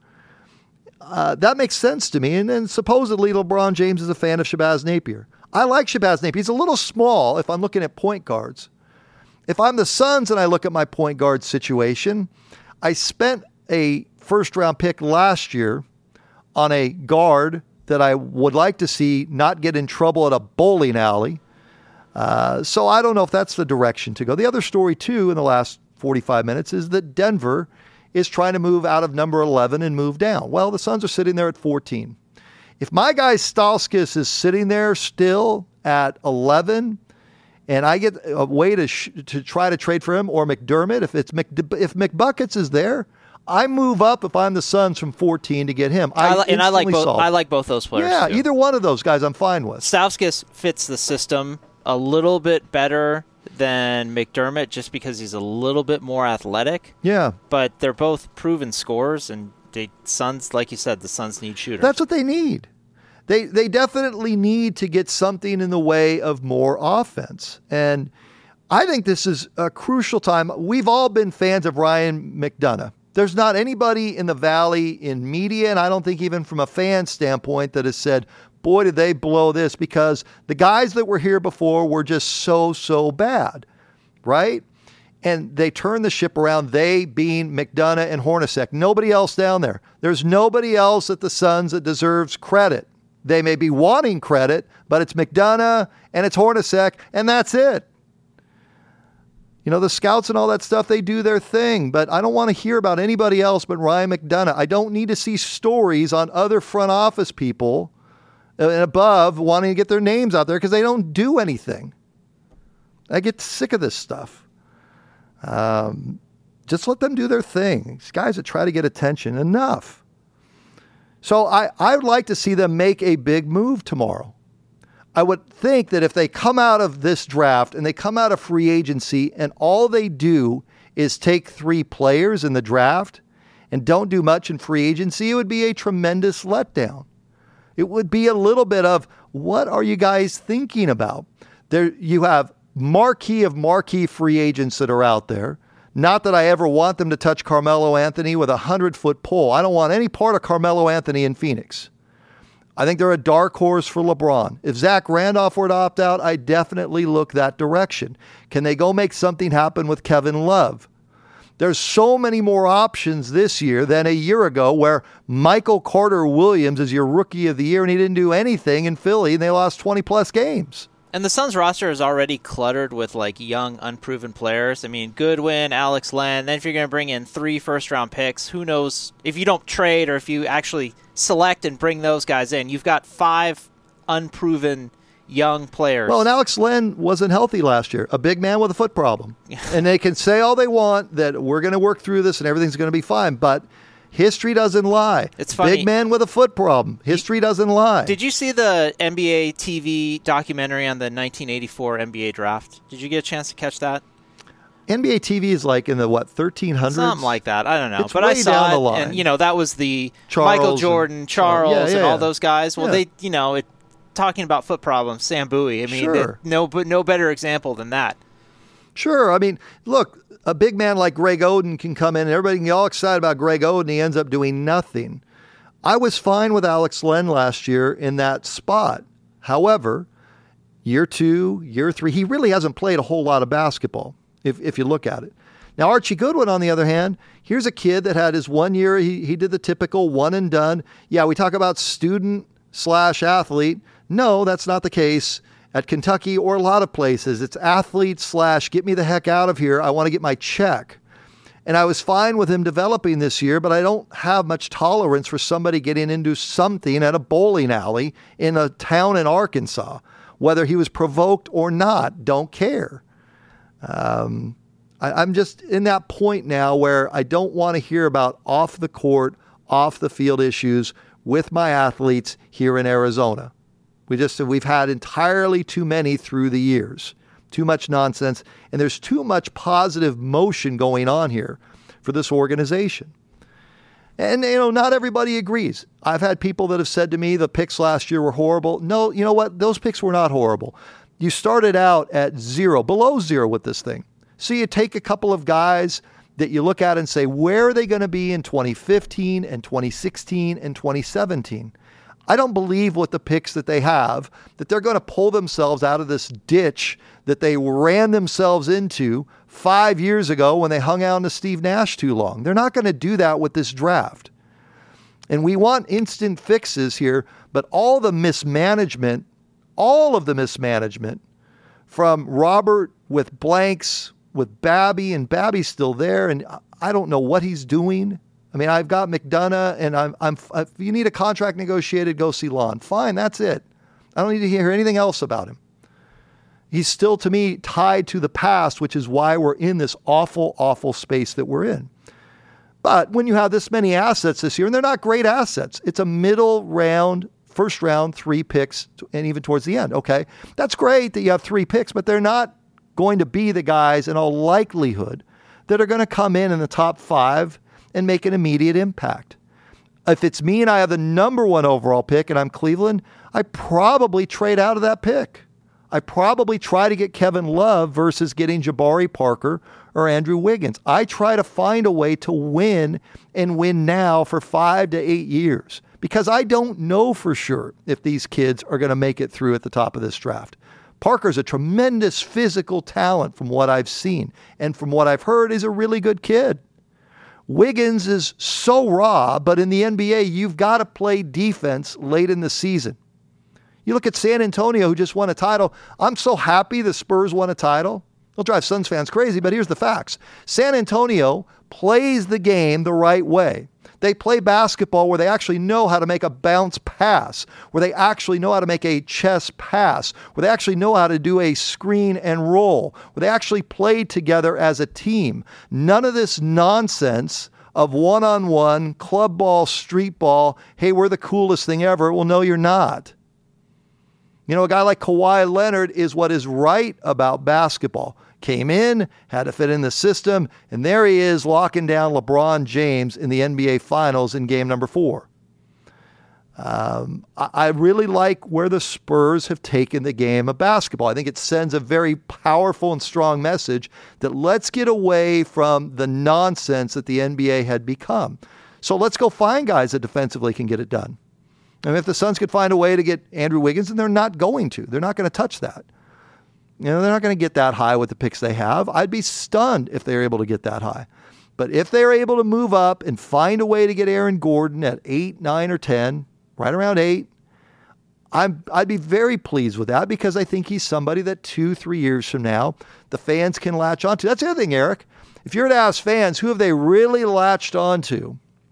uh, that makes sense to me. And then supposedly LeBron James is a fan of Shabazz Napier. I like Shabazz Napier. He's a little small if I'm looking at point guards. If I'm the Suns and I look at my point guard situation, I spent a first-round pick last year on a guard that I would like to see not get in trouble at a bowling alley. Uh, so I don't know if that's the direction to go. The other story, too, in the last forty-five minutes is that Denver is trying to move out of number eleven and move down. Well, the Suns are sitting there at fourteen. If my guy Stauskas is sitting there still at eleven and I get a way to sh- to try to trade for him, or McDermott, if it's Mc- if McBuckets is there, I move up if I'm the Suns from fourteen to get him. I, I li- and I like both. solve. I like both those players. Yeah, too. Either one of those guys, I'm fine with. Stauskas fits the system a little bit better than McDermott, just because he's a little bit more athletic. Yeah, but they're both proven scorers, and the Suns, like you said, the Suns need shooters. That's what they need. They they definitely need to get something in the way of more offense, and I think this is a crucial time. We've all been fans of Ryan McDonough. There's not anybody in the Valley in media, and I don't think even from a fan standpoint, that has said, boy, did they blow this, because the guys that were here before were just so, so bad, right? And they turned the ship around, they being McDonough and Hornacek. Nobody else down there. There's nobody else at the Suns that deserves credit. They may be wanting credit, but it's McDonough and it's Hornacek, and that's it. You know, the scouts and all that stuff, they do their thing, but I don't want to hear about anybody else but Ryan McDonough. I don't need to see stories on other front office people and above wanting to get their names out there, because they don't do anything. I get sick of this stuff. Um, just let them do their thing. These guys that try to get attention, enough. So I, I would like to see them make a big move tomorrow. I would think that if they come out of this draft and they come out of free agency and all they do is take three players in the draft and don't do much in free agency, it would be a tremendous letdown. It would be a little bit of, what are you guys thinking about? There, you have marquee of marquee free agents that are out there. Not that I ever want them to touch Carmelo Anthony with a hundred-foot pole. I don't want any part of Carmelo Anthony in Phoenix. I think they're a dark horse for LeBron. If Zach Randolph were to opt out, I definitely look that direction. Can they go make something happen with Kevin Love? There's so many more options this year than a year ago, where Michael Carter-Williams is your rookie of the year and he didn't do anything in Philly and they lost twenty-plus games. And the Suns roster is already cluttered with like young, unproven players. I mean, Goodwin, Alex Len. Then if you're going to bring in three first-round picks, who knows if you don't trade or if you actually select and bring those guys in. You've got five unproven young players. Well, and Alex Len wasn't healthy last year. A big man with a foot problem. And they can say all they want that we're going to work through this and everything's going to be fine. But History doesn't lie. It's funny. Big man with a foot problem. History doesn't lie. Did you see the N B A T V documentary on the nineteen eighty-four N B A draft? Did you get a chance to catch that? N B A T V is like in the, what, thirteen hundreds? Something like that. I don't know. It's but way I saw down it, the line. and, you know, that was the Charles Michael Jordan, and, Charles, yeah, yeah, and all yeah. those guys. Well, Yeah. they, you know, it, talking about foot problems, Sam Bowie. I mean, Sure. they- no, but no better example than that. Sure. I mean, look, a big man like Greg Oden can come in and everybody can get all excited about Greg Oden. He ends up doing nothing. I was fine with Alex Len last year in that spot. However, year two, year three, he really hasn't played a whole lot of basketball, if, if you look at it. Now, Archie Goodwin, on the other hand, here's a kid that had his one year. He, he did the typical one and done. Yeah, we talk about student slash athlete. No, that's not the case at Kentucky or a lot of places. It's athlete slash get me the heck out of here. I want to get my check. And I was fine with him developing this year, but I don't have much tolerance for somebody getting into something at a bowling alley in a town in Arkansas. Whether he was provoked or not, don't care. Um, I, I'm just in that point now where I don't want to hear about off the court, off the field issues with my athletes here in Arizona. We just, we've had entirely too many through the years. Too much nonsense, and there's too much positive motion going on here for this organization. And, you know, not everybody agrees. I've had people that have said to me the picks last year were horrible. No, you know what? Those picks were not horrible. You started out at zero, below zero with this thing. So you take a couple of guys that you look at and say, where are they going to be in twenty fifteen and twenty sixteen and twenty seventeen? I don't believe with the picks that they have that they're going to pull themselves out of this ditch that they ran themselves into five years ago when they hung out to Steve Nash too long. They're not going to do that with this draft. And we want instant fixes here, but all the mismanagement, all of the mismanagement from Robert with blanks, with Babby, and Babby's still there, and I don't know what he's doing. I mean, I've got McDonough, and I'm, I'm, if you need a contract negotiated, go see Lon. Fine, that's it. I don't need to hear anything else about him. He's still, to me, tied to the past, which is why we're in this awful, awful space that we're in. But when you have this many assets this year, and they're not great assets, it's a middle round, first round, three picks, and even towards the end. Okay, that's great that you have three picks, but they're not going to be the guys in all likelihood that are going to come in in the top five and make an immediate impact. If it's me and I have the number one overall pick and I'm Cleveland, I probably trade out of that pick. I probably try to get Kevin Love versus getting Jabari Parker or Andrew Wiggins. I try to find a way to win and win now for five to eight years because I don't know for sure if these kids are going to make it through at the top of this draft. Parker's a tremendous physical talent from what I've seen, and from what I've heard, is a really good kid. Wiggins is so raw, but in the N B A, you've got to play defense late in the season. You look at San Antonio, who just won a title. I'm so happy the Spurs won a title. It'll drive Suns fans crazy, but here's the facts. San Antonio plays the game the right way. They play basketball where they actually know how to make a bounce pass, where they actually know how to make a chest pass, where they actually know how to do a screen and roll, where they actually play together as a team. None of this nonsense of one-on-one, club ball, street ball, hey, we're the coolest thing ever. Well, no, you're not. You know, a guy like Kawhi Leonard is what is right about basketball. Came in, had to fit in the system, and there he is locking down LeBron James in the N B A Finals in game number four. Um, I, I really like where the Spurs have taken the game of basketball. I think it sends a very powerful and strong message that let's get away from the nonsense that the N B A had become. So let's go find guys that defensively can get it done. And if the Suns could find a way to get Andrew Wiggins, and they're not going to. They're not going to touch that. You know, they're not going to get that high with the picks they have. I'd be stunned if they're able to get that high. But if they're able to move up and find a way to get Aaron Gordon at eight, nine, or ten, right around eight, I'm, I'd be very pleased with that because I think he's somebody that two, three years from now, the fans can latch onto. That's the other thing, Eric. If you're to ask fans, who have they really latched onto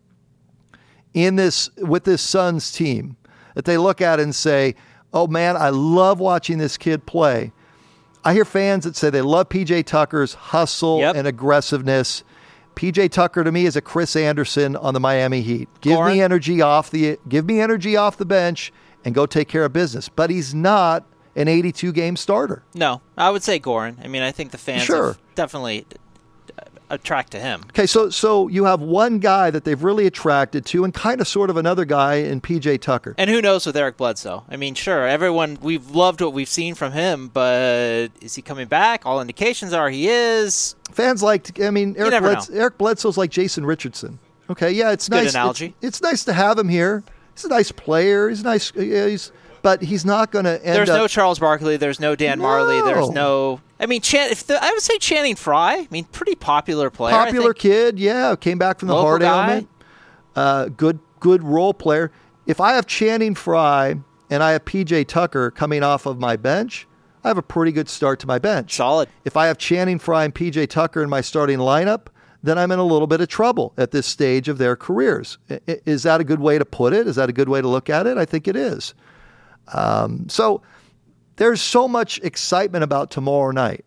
in this with this Suns team that they look at and say, oh man, I love watching this kid play. I hear fans that say they love P J Tucker's hustle yep. and aggressiveness. P J Tucker to me is a Chris Anderson on the Miami Heat. Give Goran? me energy off the give me energy off the bench and go take care of business. But he's not an eighty-two game starter. No, I would say Goran. I mean, I think the fans Sure. have definitely attract to him. Okay, so so you have one guy that they've really attracted to and kind of sort of another guy in P J Tucker. And who knows with Eric Bledsoe? I mean, sure, everyone, we've loved what we've seen from him, but is he coming back? All indications are he is. Fans like, I mean, Eric, never Bleds- know. Eric Bledsoe's like Jason Richardson. Okay, yeah, it's Good nice. analogy. It's, it's nice to have him here. He's a nice player. He's nice. yeah, He's, but he's not going to end There's up. no Charles Barkley. There's no Dan Marley. There's no. I mean, Chan, if the, I would say Channing Frye. I mean, pretty popular player. I Popular think. kid, yeah, came back from the Local heart guy. ailment. Uh, good, good role player. If I have Channing Frye and I have P J Tucker coming off of my bench, I have a pretty good start to my bench. Solid. If I have Channing Frye and P J Tucker in my starting lineup, then I'm in a little bit of trouble at this stage of their careers. I- Is that a good way to put it? Is that a good way to look at it? I think it is. Um, so there's so much excitement about tomorrow night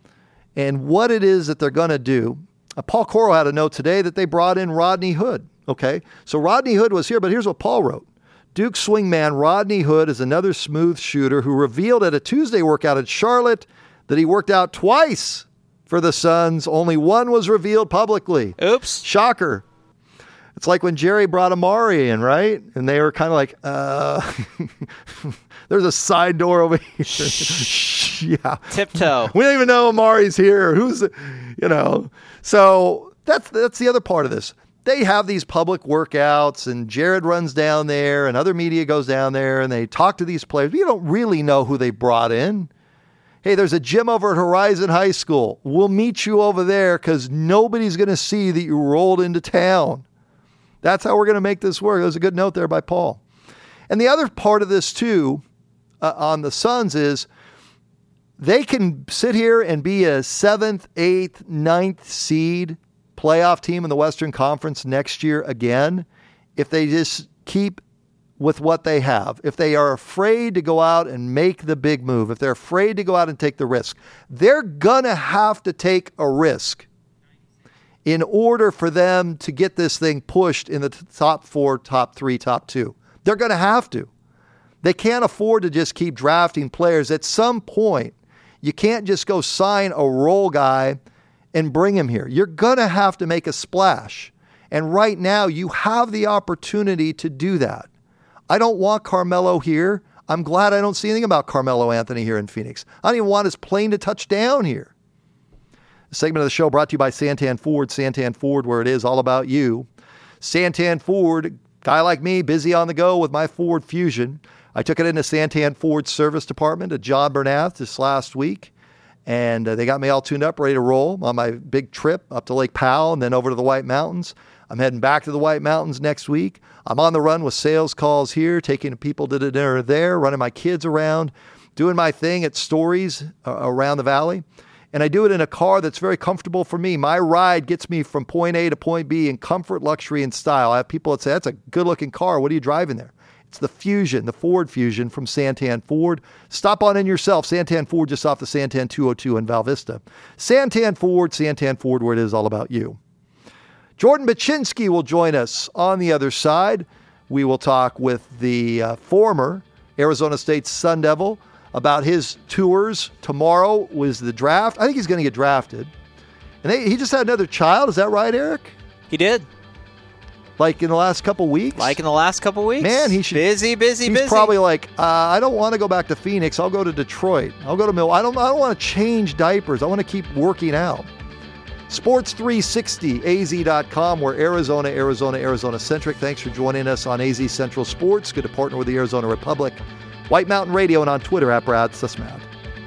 and what it is that they're going to do. Uh, Paul Coro had a note today that they brought in Rodney Hood. Okay, so Rodney Hood was here, but here's what Paul wrote. Duke swingman Rodney Hood is another smooth shooter who revealed at a Tuesday workout in Charlotte that he worked out twice for the Suns. Only one was revealed publicly. Oops. Shocker. It's like when Jerry brought Amari in, right? And they were kind of like, uh, there's a side door over here. yeah. Tiptoe. We don't even know Amari's here. Who's, you know. So that's that's the other part of this. They have these public workouts, and Jared runs down there, and other media goes down there, and they talk to these players. You don't really know who they brought in. Hey, there's a gym over at Horizon High School. We'll meet you over there because nobody's going to see that you rolled into town. That's how we're going to make this work. There's a good note there by Paul. And the other part of this, too, uh, on the Suns is they can sit here and be a seventh, eighth, ninth seed playoff team in the Western Conference next year again if they just keep with what they have. If they are afraid to go out and make the big move, if they're afraid to go out and take the risk, they're going to have to take a risk in order for them to get this thing pushed in the t- top four, top three, top two. They're going to have to. They can't afford to just keep drafting players. At some point, you can't just go sign a role guy and bring him here. You're going to have to make a splash. And right now, you have the opportunity to do that. I don't want Carmelo here. I'm glad I don't see anything about Carmelo Anthony here in Phoenix. I don't even want his plane to touch down here. The segment of the show brought to you by Santan Ford. Santan Ford, where it is all about you. Santan Ford, guy like me, busy on the go with my Ford Fusion. I took it into Santan Ford's service department at John Bernath this last week, and uh, they got me all tuned up, ready to roll on my big trip up to Lake Powell and then over to the White Mountains. I'm heading back to the White Mountains next week. I'm on the run with sales calls here, taking people to dinner there, running my kids around, doing my thing at Stories uh, around the valley. And I do it in a car that's very comfortable for me. My ride gets me from point A to point B in comfort, luxury, and style. I have people that say, that's a good-looking car. What are you driving there? It's the Fusion, the Ford Fusion from Santan Ford. Stop on in yourself. Santan Ford just off the Santan two oh two in Val Vista. Santan Ford, Santan Ford, where it is all about you. Jordan Baczynski will join us on the other side. We will talk with the uh, former Arizona State Sun Devil about his tours. Tomorrow was the draft. I think he's going to get drafted. And they, he just had another child. Is that right, Eric? He did. Like in the last couple weeks? Like in the last couple weeks? Man, he should. Busy, busy, he's busy. probably like, uh, I don't want to go back to Phoenix. I'll go to Detroit. I'll go to Mill. I don't. I don't want to change diapers. I want to keep working out. Sports three sixty A Z dot com. We're Arizona, Arizona, Arizona centric. Thanks for joining us on A Z Central Sports. Good to partner with the Arizona Republic. White Mountain Radio and on Twitter at Brad Sussman.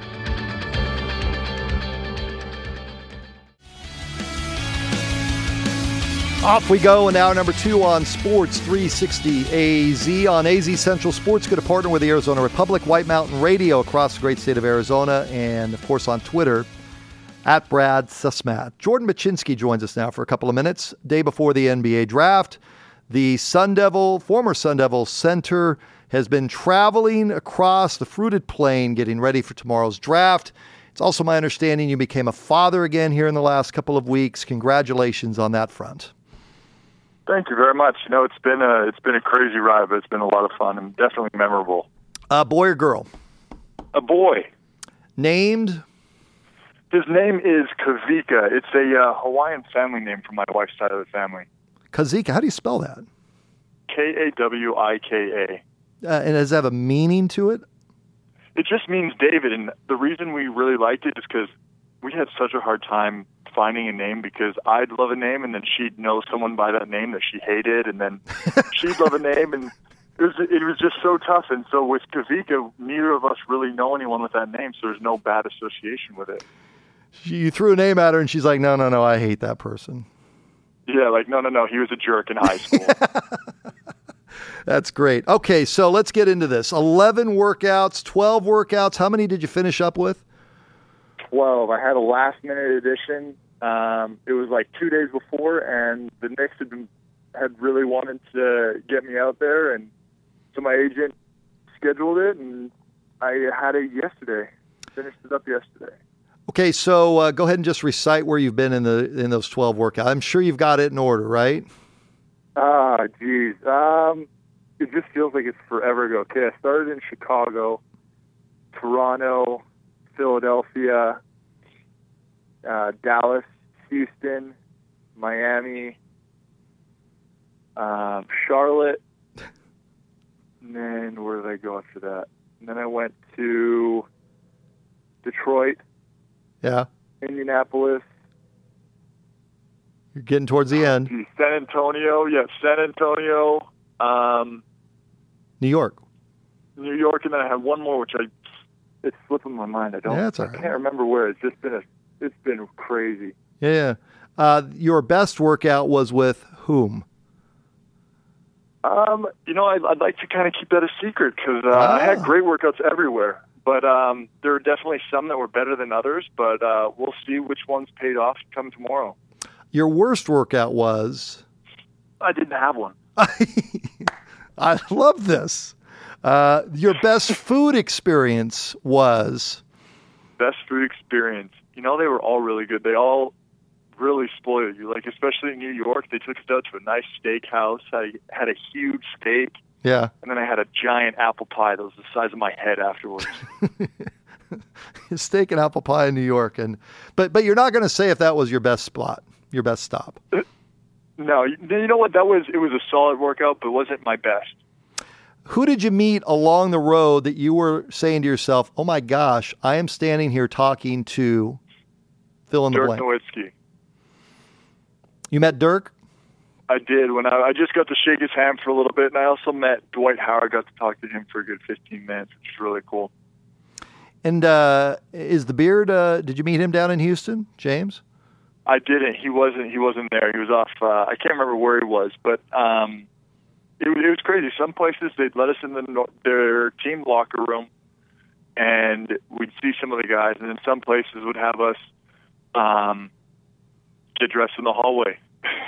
Off we go, and now number two on Sports three sixty A Z on A Z Central Sports. Good to partner with the Arizona Republic, White Mountain Radio across the great state of Arizona, and of course on Twitter at Brad Sussman. Jordan Baczynski joins us now for a couple of minutes. Day before the N B A draft, the Sun Devil, former Sun Devil center, has been traveling across the fruited plain, getting ready for tomorrow's draft. It's also my understanding you became a father again here in the last couple of weeks. Congratulations on that front. Thank you very much. You know, it's been a it's been a crazy ride, but it's been a lot of fun and definitely memorable. Uh, boy or girl? A boy. Named? His name is Kavika. It's a uh, Hawaiian family name from my wife's side of the family. Kazika. How do you spell that? K A W I K A. Uh, and does it have a meaning to it? It just means David, and the reason we really liked it is because we had such a hard time finding a name, because I'd love a name and then she'd know someone by that name that she hated, and then she'd love a name, and it was it was just so tough. And so with Kavika, neither of us really know anyone with that name, so there's no bad association with it. You threw a name at her and she's like, no, no, no, I hate that person. Yeah, like, no, no, no, he was a jerk in high school. That's great. Okay, so let's get into this. eleven workouts, twelve workouts. How many did you finish up with? twelve. I had a last-minute addition. Um, it was like two days before, and the Knicks had been, had really wanted to get me out there, and so my agent scheduled it, and I had it yesterday. Finished it up yesterday. Okay, so uh, go ahead and just recite where you've been in the in those twelve workouts. I'm sure you've got it in order, right? Ah, geez. Um, it just feels like it's forever ago. Okay, I started in Chicago, Toronto, Philadelphia, uh, Dallas, Houston, Miami, um, Charlotte, and then where did I go after that? And then I went to Detroit, Yeah. Indianapolis. You're getting towards the end. San Antonio, yeah, San Antonio, um, New York. New York, and then I had one more, which I it's slipping my mind. I don't. Yeah, that's all I right. can't remember where. It's just been a. It's been crazy. Yeah. yeah. Uh, your best workout was with whom? Um, you know, I'd, I'd like to kind of keep that a secret because uh, Ah. I had great workouts everywhere, but um, there are definitely some that were better than others. But uh, we'll see which ones paid off come tomorrow. Your worst workout was? I didn't have one. I love this. Uh, your best food experience was? Best food experience. You know, they were all really good. They all really spoiled you. Like, especially in New York, they took us out to a nice steakhouse. I had a huge steak. Yeah. And then I had a giant apple pie that was the size of my head afterwards. Steak and apple pie in New York. and But but you're not going to say if that was your best spot, your best stop. No, you you know what? That was it was a solid workout, but it wasn't my best. Who did you meet along the road that you were saying to yourself, oh my gosh, I am standing here talking to fill in the Dirk blank? Nowitzki. You met Dirk? I did. When I, I just got to shake his hand for a little bit, and I also met Dwight Howard. Got to talk to him for a good fifteen minutes, which is really cool. And uh, is the beard, uh, did you meet him down in Houston, James? I didn't. He wasn't. He wasn't there. He was off. Uh, I can't remember where he was, but um, it, it was crazy. Some places they'd let us in the, their team locker room, and we'd see some of the guys, and then some places would have us um, get dressed in the hallway.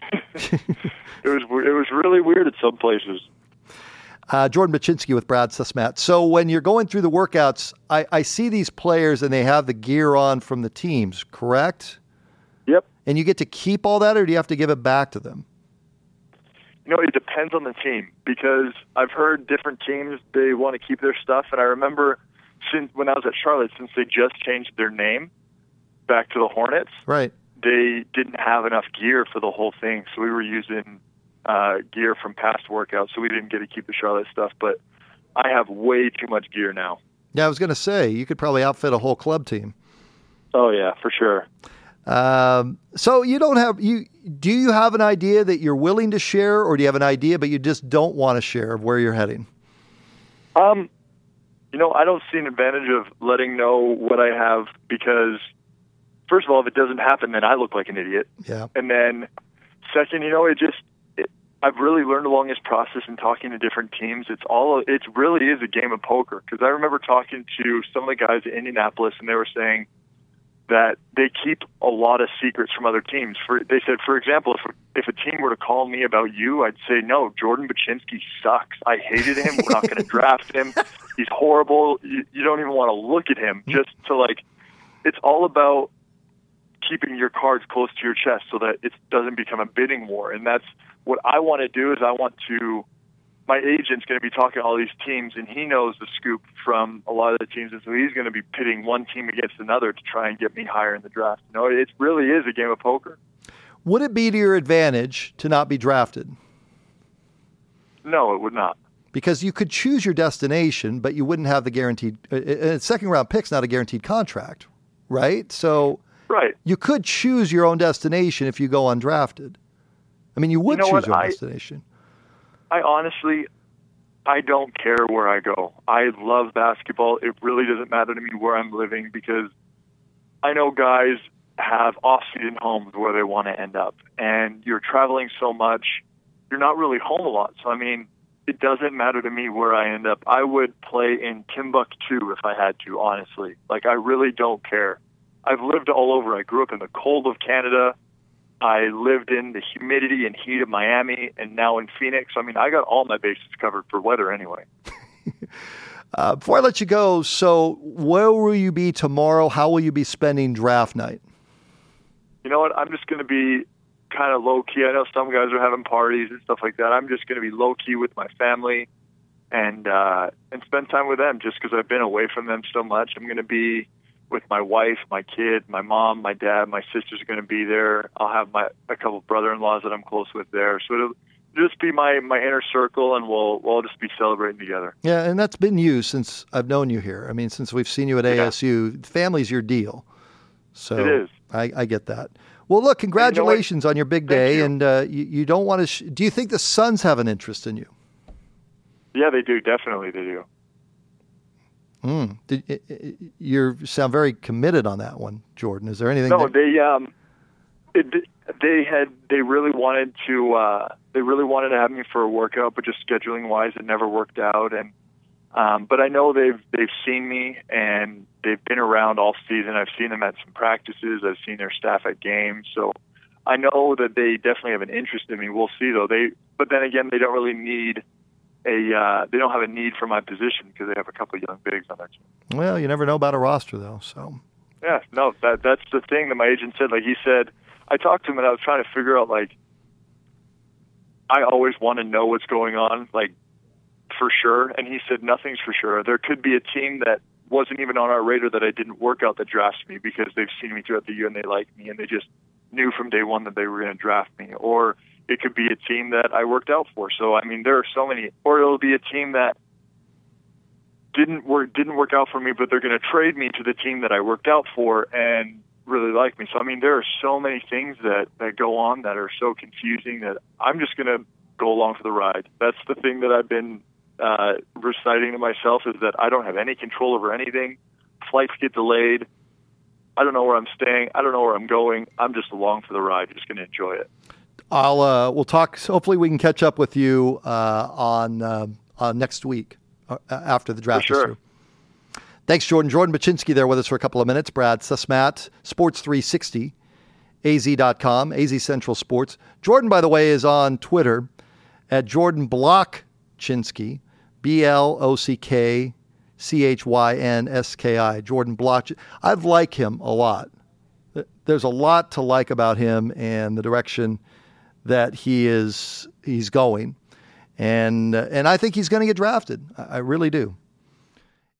it was it was really weird at some places. Uh, Jordan Baczynski with Brad Susmat. So when you're going through the workouts, I, I see these players and they have the gear on from the teams, correct? Yep. And you get to keep all that, or do you have to give it back to them? You know, it depends on the team, because I've heard different teams, they want to keep their stuff. And I remember since when I was at Charlotte, since they just changed their name back to the Hornets, Right. they didn't have enough gear for the whole thing. So we were using uh, gear from past workouts, so we didn't get to keep the Charlotte stuff. But I have way too much gear now. Yeah, I was going to say, you could probably outfit a whole club team. Oh, yeah, for sure. Um, so you don't have, you do you have an idea that you're willing to share, or do you have an idea but you just don't want to share of where you're heading? Um, you know, I don't see an advantage of letting know what I have, because first of all, if it doesn't happen, then I look like an idiot. Yeah. And then second, you know, it just, it, I've really learned along this process and talking to different teams. It's all, it really is a game of poker. Because I remember talking to some of the guys in Indianapolis, and they were saying that they keep a lot of secrets from other teams. For they said, for example, if if a team were to call me about you, I'd say, no, Jordan Baczynski sucks. I hated him. We're not going to draft him. He's horrible. You, you don't even want to look at him, just to like it's all about keeping your cards close to your chest so that it doesn't become a bidding war. And that's what I want to do. Is I want to. My agent's going to be talking to all these teams, and he knows the scoop from a lot of the teams, and so he's going to be pitting one team against another to try and get me higher in the draft. You know, it really is a game of poker. Would it be to your advantage to not be drafted? No, it would not. Because you could choose your destination, but you wouldn't have the guaranteed uh, – second round pick's not a guaranteed contract, right? So right. You could choose your own destination if you go undrafted. I mean, you would you know choose what? your own I, destination. I honestly, I don't care where I go. I love basketball. It really doesn't matter to me where I'm living because I know guys have off-season homes where they want to end up. And you're traveling so much, you're not really home a lot. So, I mean, it doesn't matter to me where I end up. I would play in Timbuktu if I had to, honestly. Like, I really don't care. I've lived all over. I grew up in the cold of Canada. I lived in the humidity and heat of Miami, and now in Phoenix. I mean, I got all my bases covered for weather anyway. uh, before I let you go, so where will you be tomorrow? How will you be spending draft night? You know what? I'm just going to be kind of low-key. I know some guys are having parties and stuff like that. I'm just going to be low-key with my family and uh, and spend time with them just because I've been away from them so much. I'm going to be with my wife, my kid, my mom, my dad, my sister's going to be there. I'll have my a couple brother-in-laws that I'm close with there. So it'll just be my, my inner circle, and we'll we'll all just be celebrating together. Yeah, and that's been you since I've known you here. I mean, since we've seen you at A S U, yeah. Family's your deal. So it is. I, I get that. Well, look, congratulations you know on your big day. You. And uh, you, you don't want to. Sh- do you think the Suns have an interest in you? Yeah, they do. Definitely, they do. Mm. Did, you sound very committed on that one, Jordan. Is there anything? No, that... they um, it, they had they really wanted to uh, they really wanted to have me for a workout, but just scheduling wise, it never worked out. And um, but I know they've they've seen me and they've been around all season. I've seen them at some practices. I've seen their staff at games. So I know that they definitely have an interest in me. We'll see though. They but then again, they don't really need. A uh, they don't have a need for my position because they have a couple of young bigs on their team. Well, you never know about a roster though, so. Yeah, no, that that's the thing that my agent said. Like he said, I talked to him and I was trying to figure out like, I always want to know what's going on, like for sure. And he said nothing's for sure. There could be a team that wasn't even on our radar that I didn't work out that drafts me because they've seen me throughout the year and they like me and they just knew from day one that they were going to draft me. Or it could be a team that I worked out for. So, I mean, there are so many. Or it'll be a team that didn't work didn't work out for me, but they're going to trade me to the team that I worked out for and really like me. So, I mean, there are so many things that, that go on that are so confusing that I'm just going to go along for the ride. That's the thing that I've been uh, reciting to myself is that I don't have any control over anything. Flights get delayed. I don't know where I'm staying. I don't know where I'm going. I'm just along for the ride, just going to enjoy it. I'll uh, we'll talk. Hopefully, we can catch up with you uh, on uh, on next week uh, after the draft for sure. is through. Thanks, Jordan. Jordan Baczynski there with us for a couple of minutes. Brad Susmat, Sports three sixty, A Z dot com, A Z Central Sports. Jordan, by the way, is on Twitter at Jordan Blockchinski, B L O C K C H Y N S K I. Jordan Block. I like him a lot. There's a lot to like about him and the direction that he is he's going, and uh, and I think he's going to get drafted. I, I really do.